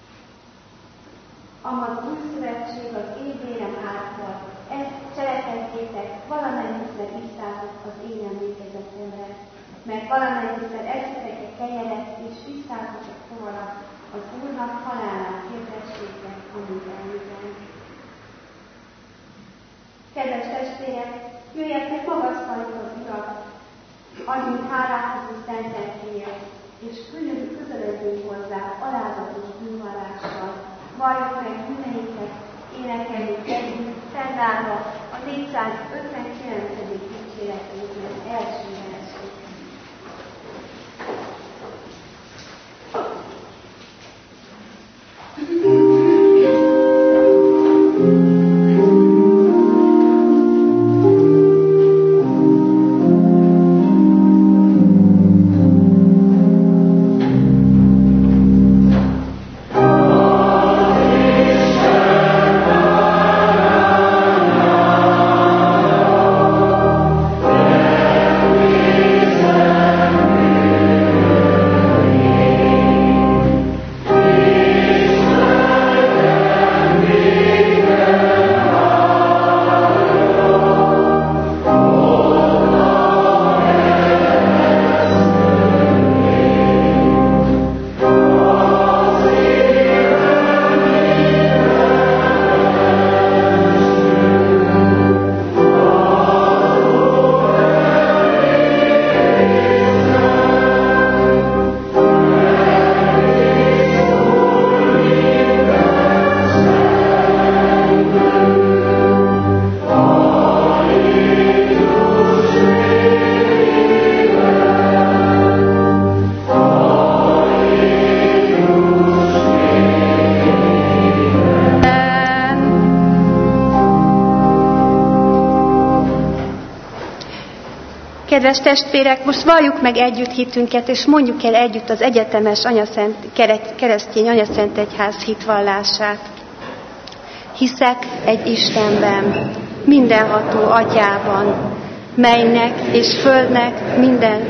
amaz új szövetség az én vérem által. Ezt cselekedjétek, valamennyiszer isszátok az én emlékezetemre. Mert valamennyiszer eszitek egy kenyeret, és isszátok egy poharat, az Úrnak halálát hirdessétek, amit elművel. Kedves testvérek, jöjjetek, magasztaljuk az Urat, adjunk hálát az ő szentelkéért, és közeledjünk hozzá alázatos bűnvallással. Valljuk meg bűneinket, énekeljük együtt, fennállva a 459. dicséretünknek első versét. Kedves testvérek, most valljuk meg együtt hitünket, és mondjuk el együtt az egyetemes keresztény anyaszentegyház hitvallását. Hiszek egy Istenben, mindenható Atyában, mennynek és földnek minden,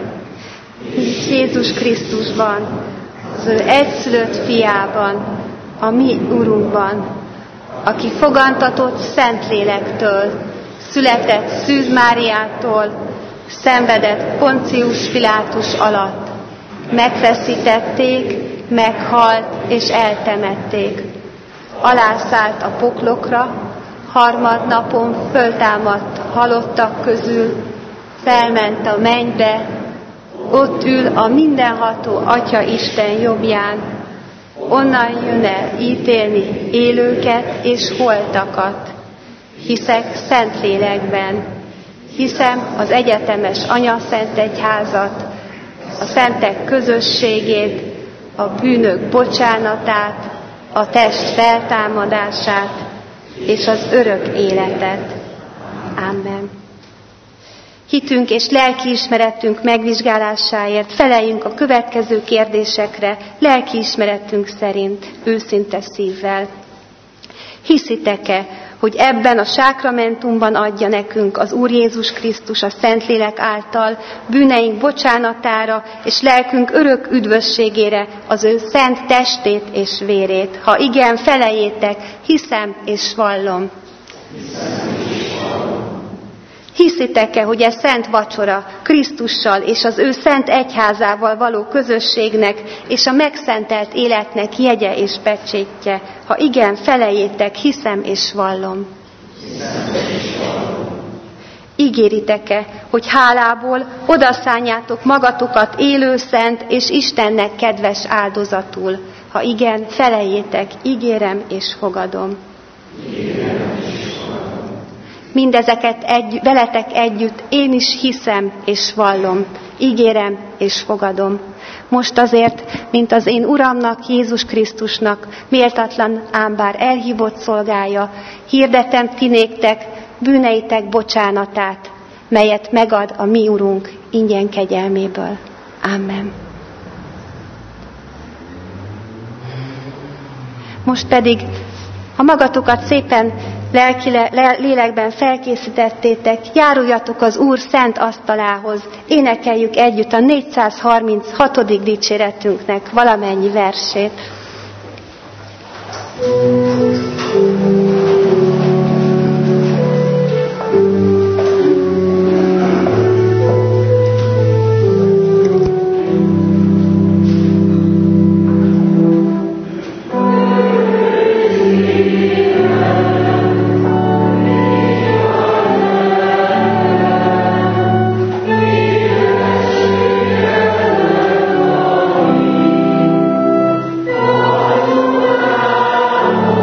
Jézus Krisztusban, az ő egyszülött fiában, a mi Urunkban, aki fogantatott Szentlélektől, született Szűz Máriától, szenvedett Poncius Pilátus alatt, megfeszítették, meghalt és eltemették. Alászállt a poklokra, harmadnapon föltámadt halottak közül, felment a mennybe, ott ül a mindenható Atya Isten jobbján, onnan jön el ítélni élőket és holtakat. Hiszek Szentlélekben, hiszem az egyetemes anyaszentegyházat, a szentek közösségét, a bűnök bocsánatát, a test feltámadását és az örök életet. Amen. Hitünk és lelkiismeretünk megvizsgálásáért feleljünk a következő kérdésekre lelkiismeretünk szerint, őszinte szívvel. Hiszitek-e, hogy ebben a sákramentumban adja nekünk az Úr Jézus Krisztus a Szentlélek által bűneink bocsánatára és lelkünk örök üdvösségére az ő szent testét és vérét? Ha igen, feleljétek, hiszem és vallom. Hiszitek-e, hogy ez szent vacsora Krisztussal és az ő szent egyházával való közösségnek és a megszentelt életnek jegye és pecsétje? Ha igen, feleljétek, hiszem és vallom. Ígéritek-e, hogy hálából odaszánjátok magatokat élő szent és Istennek kedves áldozatul? Ha igen, feleljétek, ígérem és fogadom. Mindezeket veletek együtt én is hiszem és vallom, ígérem és fogadom. Most azért, mint az én Uramnak, Jézus Krisztusnak, méltatlan, ám bár elhívott szolgája, hirdetem ti néktek bűneitek bocsánatát, melyet megad a mi Urunk ingyen kegyelméből. Amen. Most pedig, ha magatokat szépen lélekben felkészítettétek, járuljatok az Úr szent asztalához, énekeljük együtt a 436. dicséretünknek valamennyi versét. Amen.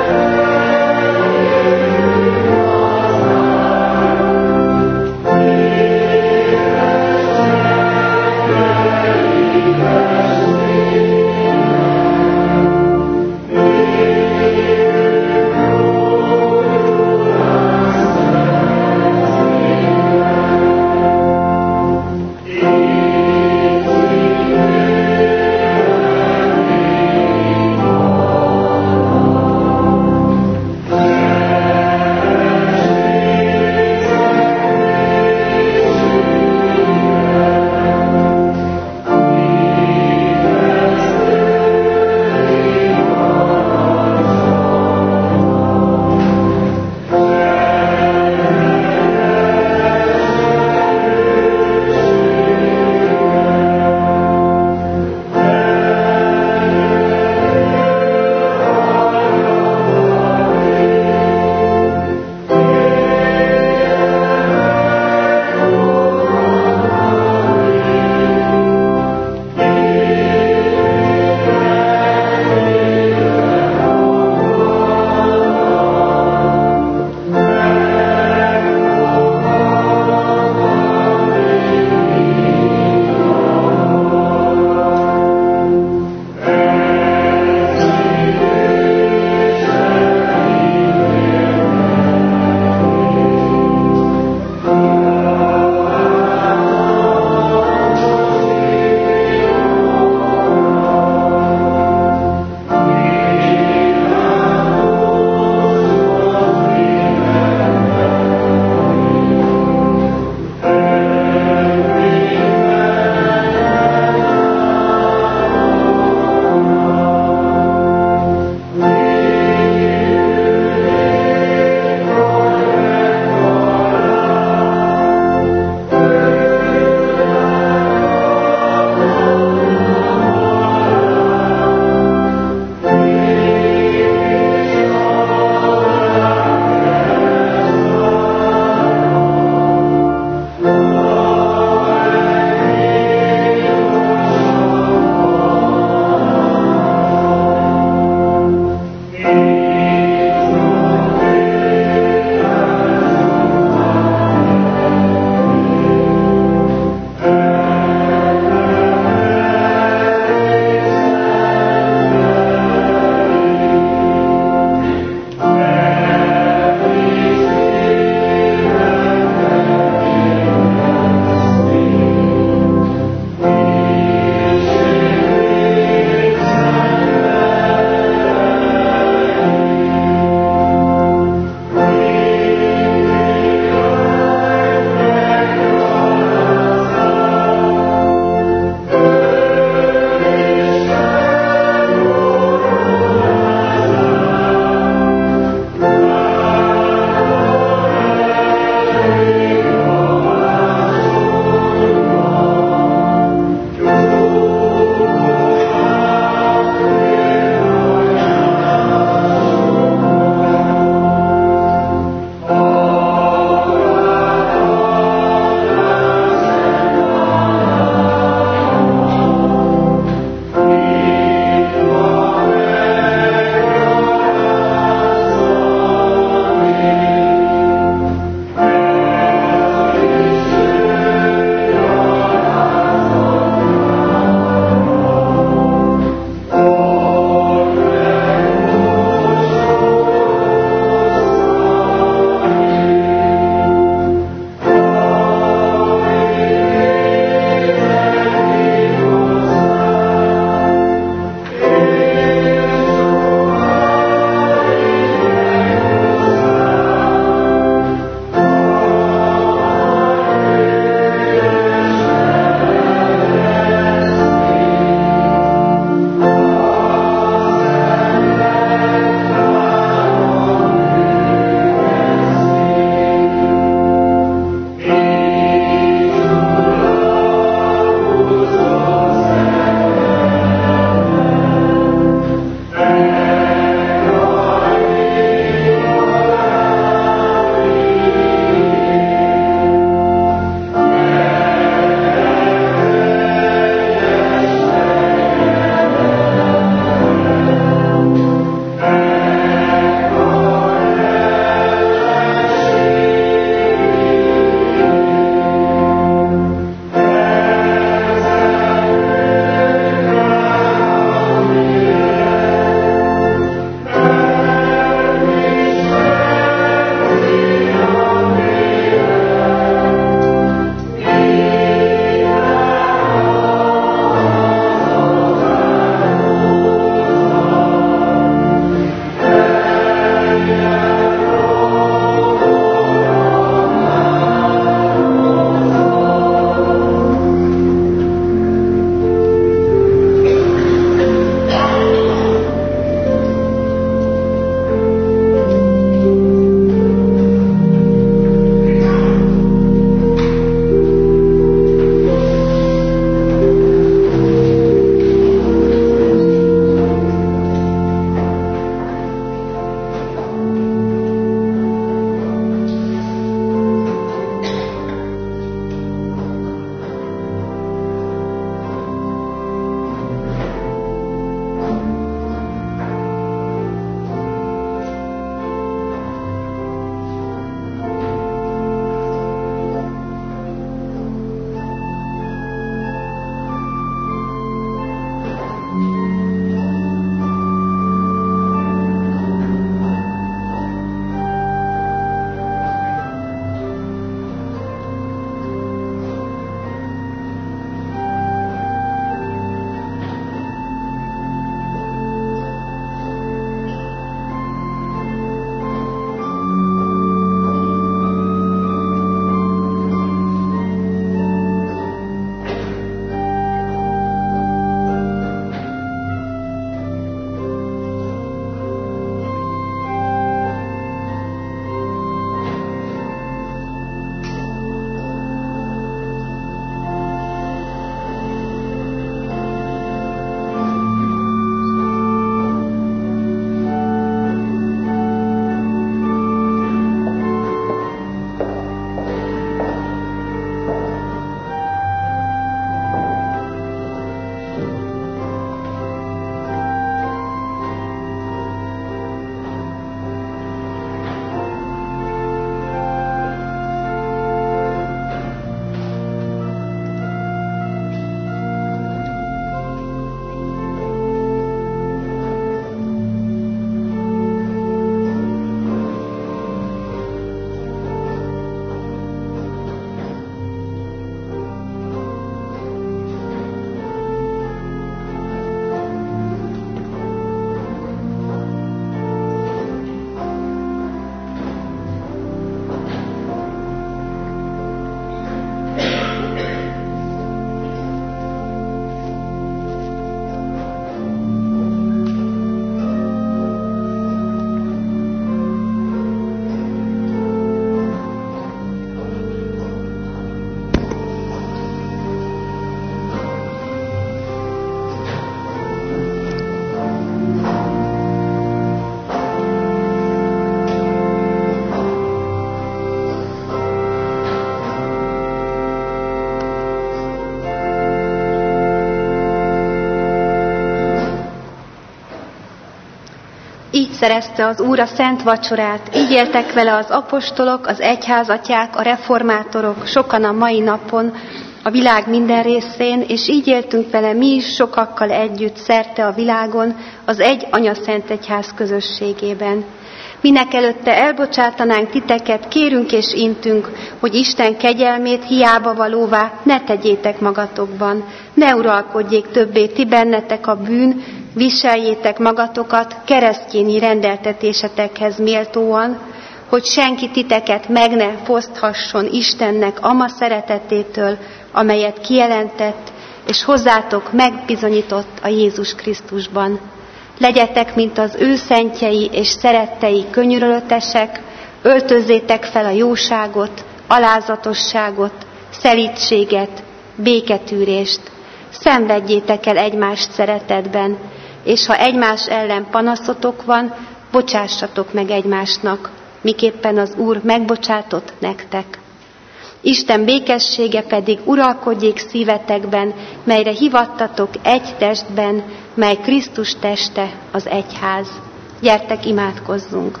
Így szerezte az Úr a szent vacsorát, így éltek vele az apostolok, az egyházatyák, a reformátorok, sokan a mai napon, a világ minden részén, és így éltünk vele mi is sokakkal együtt szerte a világon, az egy anyaszent egyház közösségében. Minek előtte elbocsátanánk titeket, kérünk és intünk, hogy Isten kegyelmét hiába valóvá ne tegyétek magatokban, ne uralkodjék többé ti bennetek a bűn, viseljétek magatokat keresztjéni rendeltetésetekhez méltóan, hogy senki titeket meg ne foszthasson Istennek ama szeretetétől, amelyet kijelentett, és hozzátok megbizonyított a Jézus Krisztusban. Legyetek, mint az ő szentjei és szerettei könyörületesek, öltözzétek fel a jóságot, alázatosságot, szelídséget, béketűrést. Szenvedjétek el egymást szeretetben, és ha egymás ellen panaszotok van, bocsássatok meg egymásnak, miképpen az Úr megbocsátott nektek. Isten békessége pedig uralkodjék szívetekben, melyre hivattatok egy testben, mely Krisztus teste, az egyház. Gyertek, imádkozzunk!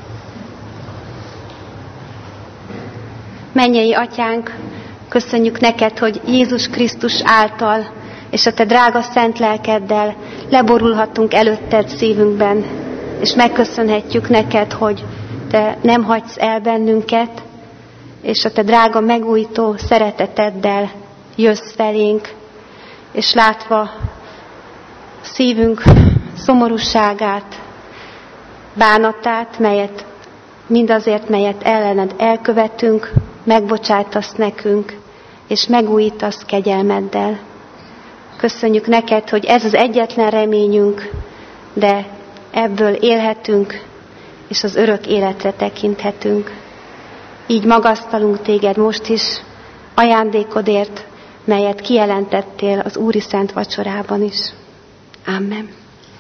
Mennyei Atyánk, köszönjük neked, hogy Jézus Krisztus által és a te drága szent lelkeddel leborulhatunk előtted szívünkben, és megköszönhetjük neked, hogy te nem hagysz el bennünket, és a te drága megújtó szereteteddel jössz felénk, és látva szívünk szomorúságát, bánatát, melyet mindazért, melyet ellened elkövetünk, megbocsátasz nekünk, és megújítasz kegyelmeddel. Köszönjük neked, hogy ez az egyetlen reményünk, de ebből élhetünk, és az örök életre tekinthetünk. Így magasztalunk téged most is ajándékodért, melyet kijelentettél az Úri Szent Vacsorában is. Amen.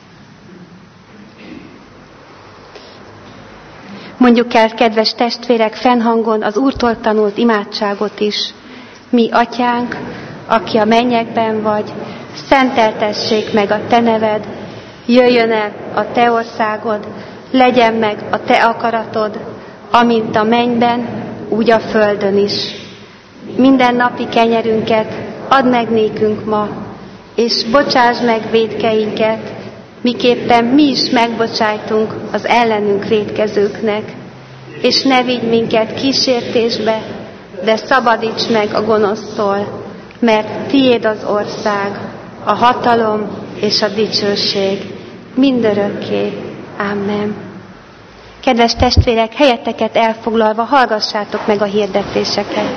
Mondjuk el, kedves testvérek, fennhangon az Úrtól tanult imádságot is. Mi, Atyánk, aki a mennyekben vagy, szenteltessék meg a te neved, jöjjön el a te országod, legyen meg a te akaratod, amint a mennyben, úgy a földön is. Minden napi kenyerünket add meg nékünk ma, és bocsáss meg vétkeinket, miképpen mi is megbocsájtunk az ellenünk vétkezőknek. És ne vigy minket kísértésbe, de szabadíts meg a gonosztól, mert tiéd az ország, a hatalom és a dicsőség mindörökké. Amen. Kedves testvérek, helyeteket elfoglalva hallgassátok meg a hirdetéseket.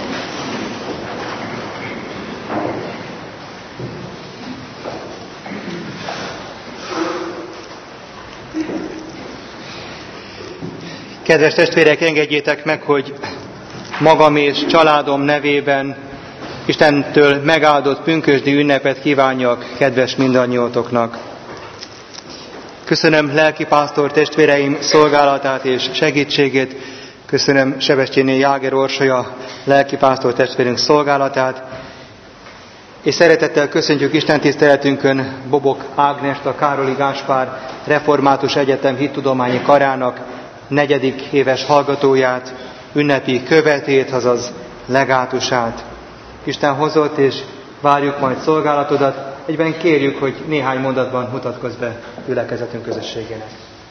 Kedves testvérek, engedjétek meg, hogy magam és családom nevében Istentől megáldott pünkösdi ünnepet kívánjak kedves mindannyiótoknak. Köszönöm lelkipásztor testvéreim szolgálatát és segítségét, köszönöm Sebestyéné Jáger Orsolya lelkipásztor testvérünk szolgálatát, és szeretettel köszöntjük istentiszteletünkön Bobok Ágnest, a Károli Gáspár Református Egyetem Hittudományi Karának 4. éves hallgatóját, ünnepi követét, azaz legátusát. Isten hozott, és várjuk majd szolgálatodat. Egyben kérjük, hogy néhány mondatban mutatkozz be gyülekezetünk közösségének.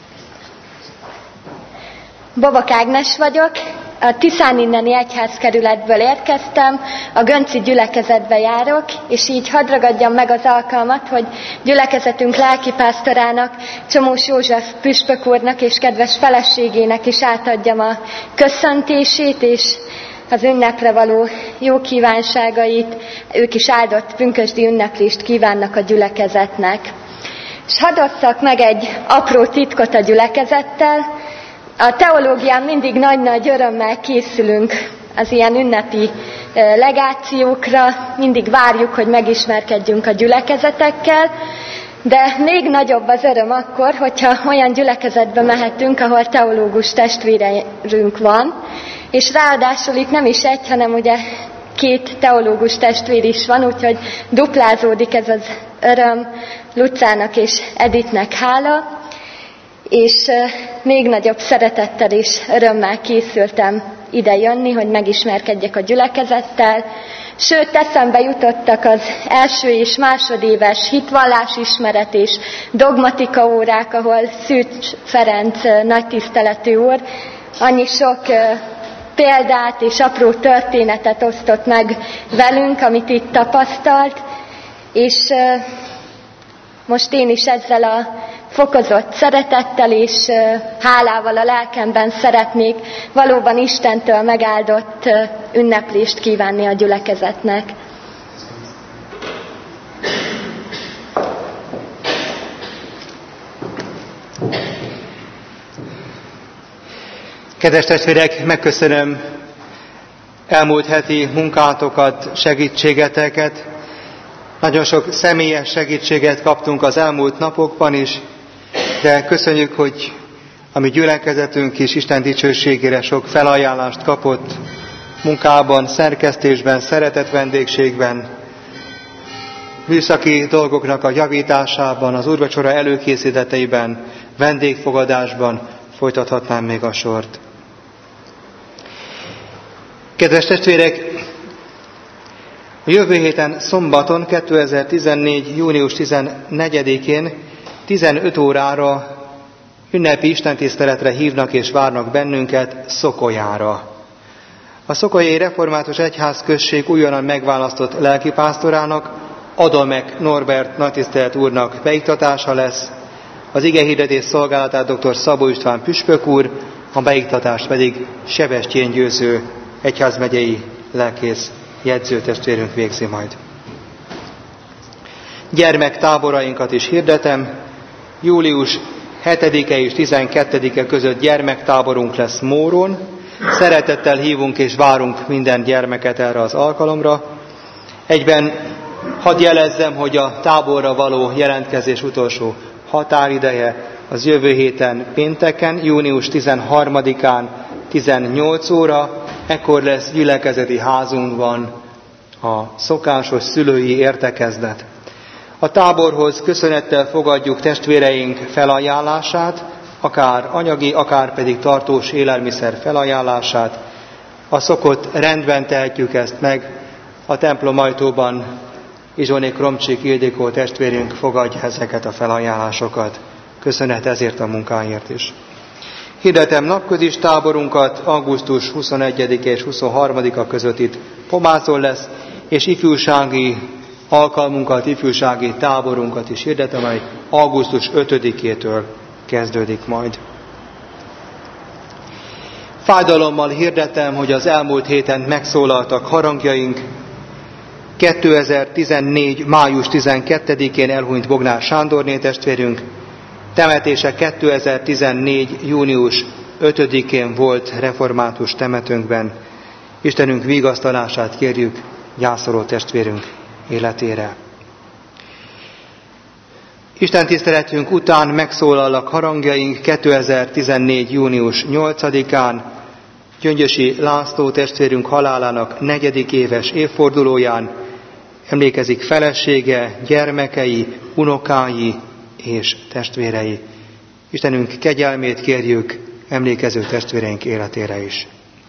Bobok Ágnes vagyok, a Tiszáninneni egyházkerületből érkeztem, a Gönci gyülekezetbe járok, és így hadd ragadjam meg az alkalmat, hogy gyülekezetünk lelkipásztorának, Csomós József püspök úrnak és kedves feleségének is átadjam a köszöntését, és az ünnepre való jó kívánságait, ők is áldott pünkösdi ünneplést kívánnak a gyülekezetnek. És hadd osszak meg egy apró titkot a gyülekezettel. A teológián mindig nagy-nagy örömmel készülünk az ilyen ünnepi legációkra, mindig várjuk, hogy megismerkedjünk a gyülekezetekkel, de még nagyobb az öröm akkor, hogyha olyan gyülekezetbe mehetünk, ahol teológus testvérünk van, és ráadásul itt nem is egy, hanem ugye 2 teológus testvér is van, úgyhogy duplázódik ez az öröm. Lucának és Editnek hála. és még nagyobb szeretettel és örömmel készültem ide jönni, hogy megismerkedjek a gyülekezettel. Sőt, eszembe jutottak az első és másodéves hitvallásismeret és dogmatika órák, ahol Szűcs Ferenc nagytiszteletű úr annyi sok példát és apró történetet osztott meg velünk, amit itt tapasztalt, és most én is ezzel a fokozott szeretettel és hálával a lelkemben szeretnék valóban Istentől megáldott ünneplést kívánni a gyülekezetnek. Kedves testvérek, megköszönöm elmúlt heti munkátokat, segítségeteket. Nagyon sok személyes segítséget kaptunk az elmúlt napokban is, de köszönjük, hogy a mi gyülekezetünk is Isten dicsőségére sok felajánlást kapott munkában, szerkesztésben, szeretett vendégségben, műszaki dolgoknak a javításában, az úrvacsora előkészíteteiben, vendégfogadásban, folytathatnám még a sort. Kedves testvérek, a jövő héten szombaton, 2014. június 14-én 15 órára ünnepi istentiszteletre hívnak és várnak bennünket Szokolyára. A Szokolyai Református Egyházközség újonnan megválasztott lelkipásztorának, Adamek Norbert nagytisztelt úrnak beiktatása lesz, az igehirdetés szolgálatát dr. Szabó István püspök úr, a beiktatást pedig Sebestyén Győző egyházmegyei lelkész jegyzőtestvérünk végzi majd. Gyermektáborainkat is hirdetem. Július 7-e és 12-e között gyermektáborunk lesz Móron. Szeretettel hívunk és várunk minden gyermeket erre az alkalomra. Egyben hadd jelezzem, hogy a táborra való jelentkezés utolsó határideje az jövő héten pénteken, június 13-án 18 óra, ekkor lesz gyülekezeti házunkban a szokásos szülői értekezlet. A táborhoz köszönettel fogadjuk testvéreink felajánlását, akár anyagi, akár pedig tartós élelmiszer felajánlását. A szokott rendben tehetjük ezt meg, a templom ajtóban Izsóné Kromcsik Ildikó testvérünk fogadja ezeket a felajánlásokat. Köszönet ezért a munkáért is. Hirdetem napközis táborunkat, augusztus 21 és 23-a között itt Pomázon lesz, és ifjúsági alkalmunkat, ifjúsági táborunkat is hirdetem, amely augusztus 5-től kezdődik majd. Fájdalommal hirdetem, hogy az elmúlt héten megszólaltak harangjaink. 2014. május 12-én elhunyt Bognár Sándorné testvérünk, temetése 2014. június 5-én volt református temetőnkben. Istenünk vigasztalását kérjük gyászoló testvérünk életére. Isten tiszteletünk után megszólalnak harangjaink 2014. június 8-án, Gyöngyösi László testvérünk halálának 4. éves évfordulóján emlékezik felesége, gyermekei, unokái és testvérei. Istenünk kegyelmét kérjük emlékező testvéreink életére is.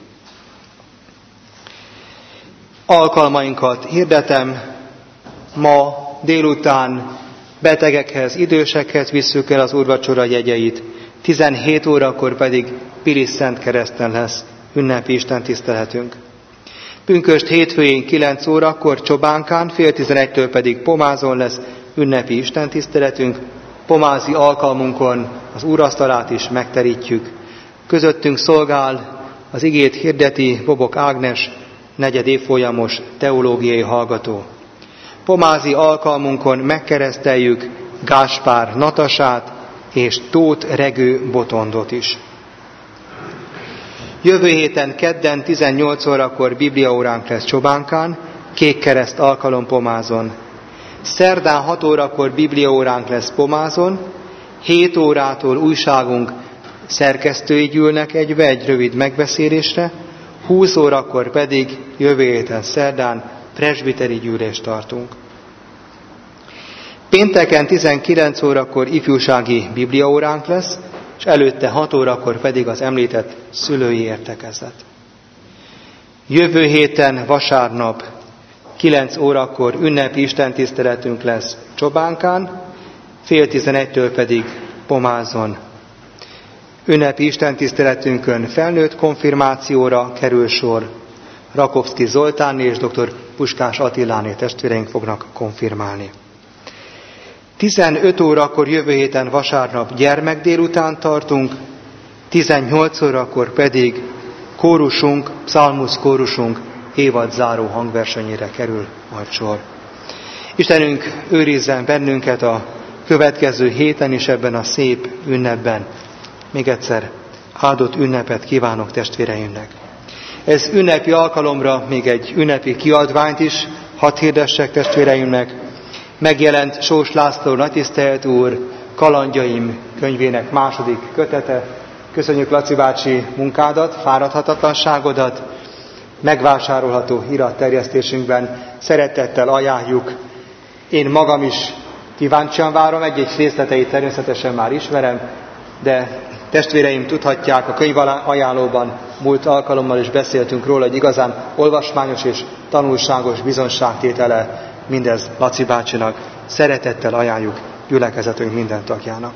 Alkalmainkat hirdetem, ma délután betegekhez, idősekhez visszük el az úrvacsora jegyeit, 17 órakor pedig Pilis Szent Kereszten lesz ünnepi istentiszteletünk. Pünkösd hétfőjén 9 órakor Csobánkán, fél 11-től pedig Pomázon lesz ünnepi istentiszteletünk. Pomázi alkalmunkon az úrasztalát is megterítjük. Közöttünk szolgál, az igét hirdeti Bobok Ágnes, 4. évfolyamos teológiai hallgató. Pomázi alkalmunkon megkereszteljük Gáspár Natasát és Tóth Regő Botondot is. Jövő héten kedden 18 órakor bibliaóránk lesz Csobánkán, Kékkereszt alkalom Pomázon. Szerdán 6 órakor bibliaóránk lesz Pomázon, 7 órától újságunk szerkesztői gyűlnek egybe egy rövid megbeszélésre, 20 órakor pedig jövő héten szerdán presbiteri gyűlést tartunk. Pénteken 19 órakor ifjúsági bibliaóránk lesz, és előtte 6 órakor pedig az említett szülői értekezlet. Jövő héten vasárnap 9 órakor ünnepi istentiszteletünk lesz Csobánkán, 10:30-től pedig Pomázon. Ünnepi istentiszteletünkön felnőtt konfirmációra kerül sor. Rakovszki Zoltán és dr. Puskás Attiláné testvéreink fognak konfirmálni. 15 órakor jövő héten vasárnap gyermekdélután tartunk, 18 órakor pedig kórusunk, pszalmusz kórusunk évadzáró hangversenyére kerül majd sor. Istenünk őrizzen bennünket a következő héten is ebben a szép ünnepben. Még egyszer áldott ünnepet kívánok testvéreimnek. Ez ünnepi alkalomra még egy ünnepi kiadványt is hadd hirdessek testvéreimnek. Megjelent Sós László nagytisztelt úr Kalandjaim könyvének 2. kötete. Köszönjük, Laci bácsi, munkádat, fáradhatatlanságodat. Megvásárolható iratterjesztésünkben szeretettel ajánljuk. Én magam is kíváncsian várom, egy-egy részleteit természetesen már ismerem, de testvéreim tudhatják, a könyv ajánlóban múlt alkalommal is beszéltünk róla, hogy igazán olvasmányos és tanulságos bizonságtétele mindez Laci bácsinak. Szeretettel ajánljuk gyülekezetünk minden tagjának.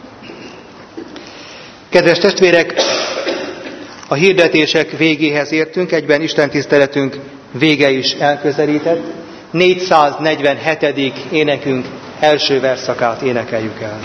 Kedves testvérek, a hirdetések végéhez értünk, egyben istentiszteletünk vége is elközelített. 447. énekünk első versszakát énekeljük el.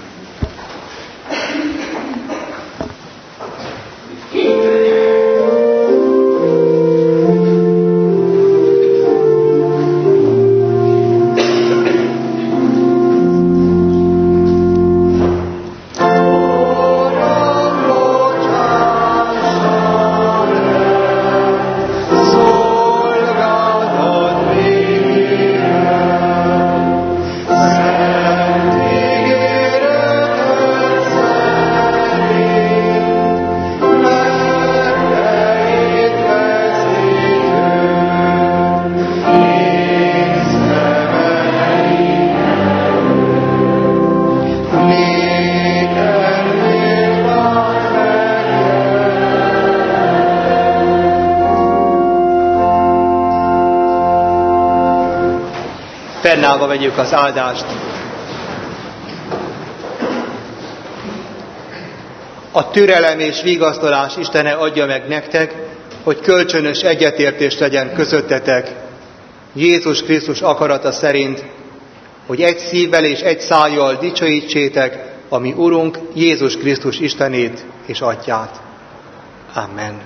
Fennállva vegyük az áldást. A türelem és vigasztalás Istene adja meg nektek, hogy kölcsönös egyetértés legyen közöttetek Jézus Krisztus akarata szerint, hogy egy szívvel és egy szájjal dicsőítsétek a mi Urunk Jézus Krisztus Istenét és Atyát. Amen.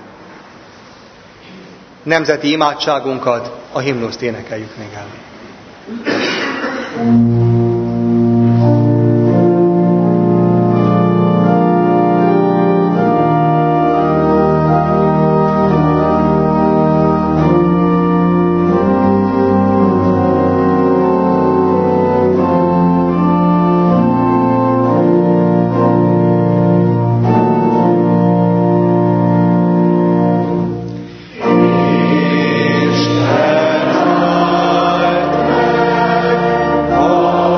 Nemzeti imádságunkat, a himnuszt énekeljük még el. Isten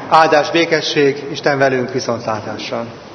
Áldás, békesség, Isten velünk, viszontlátásra!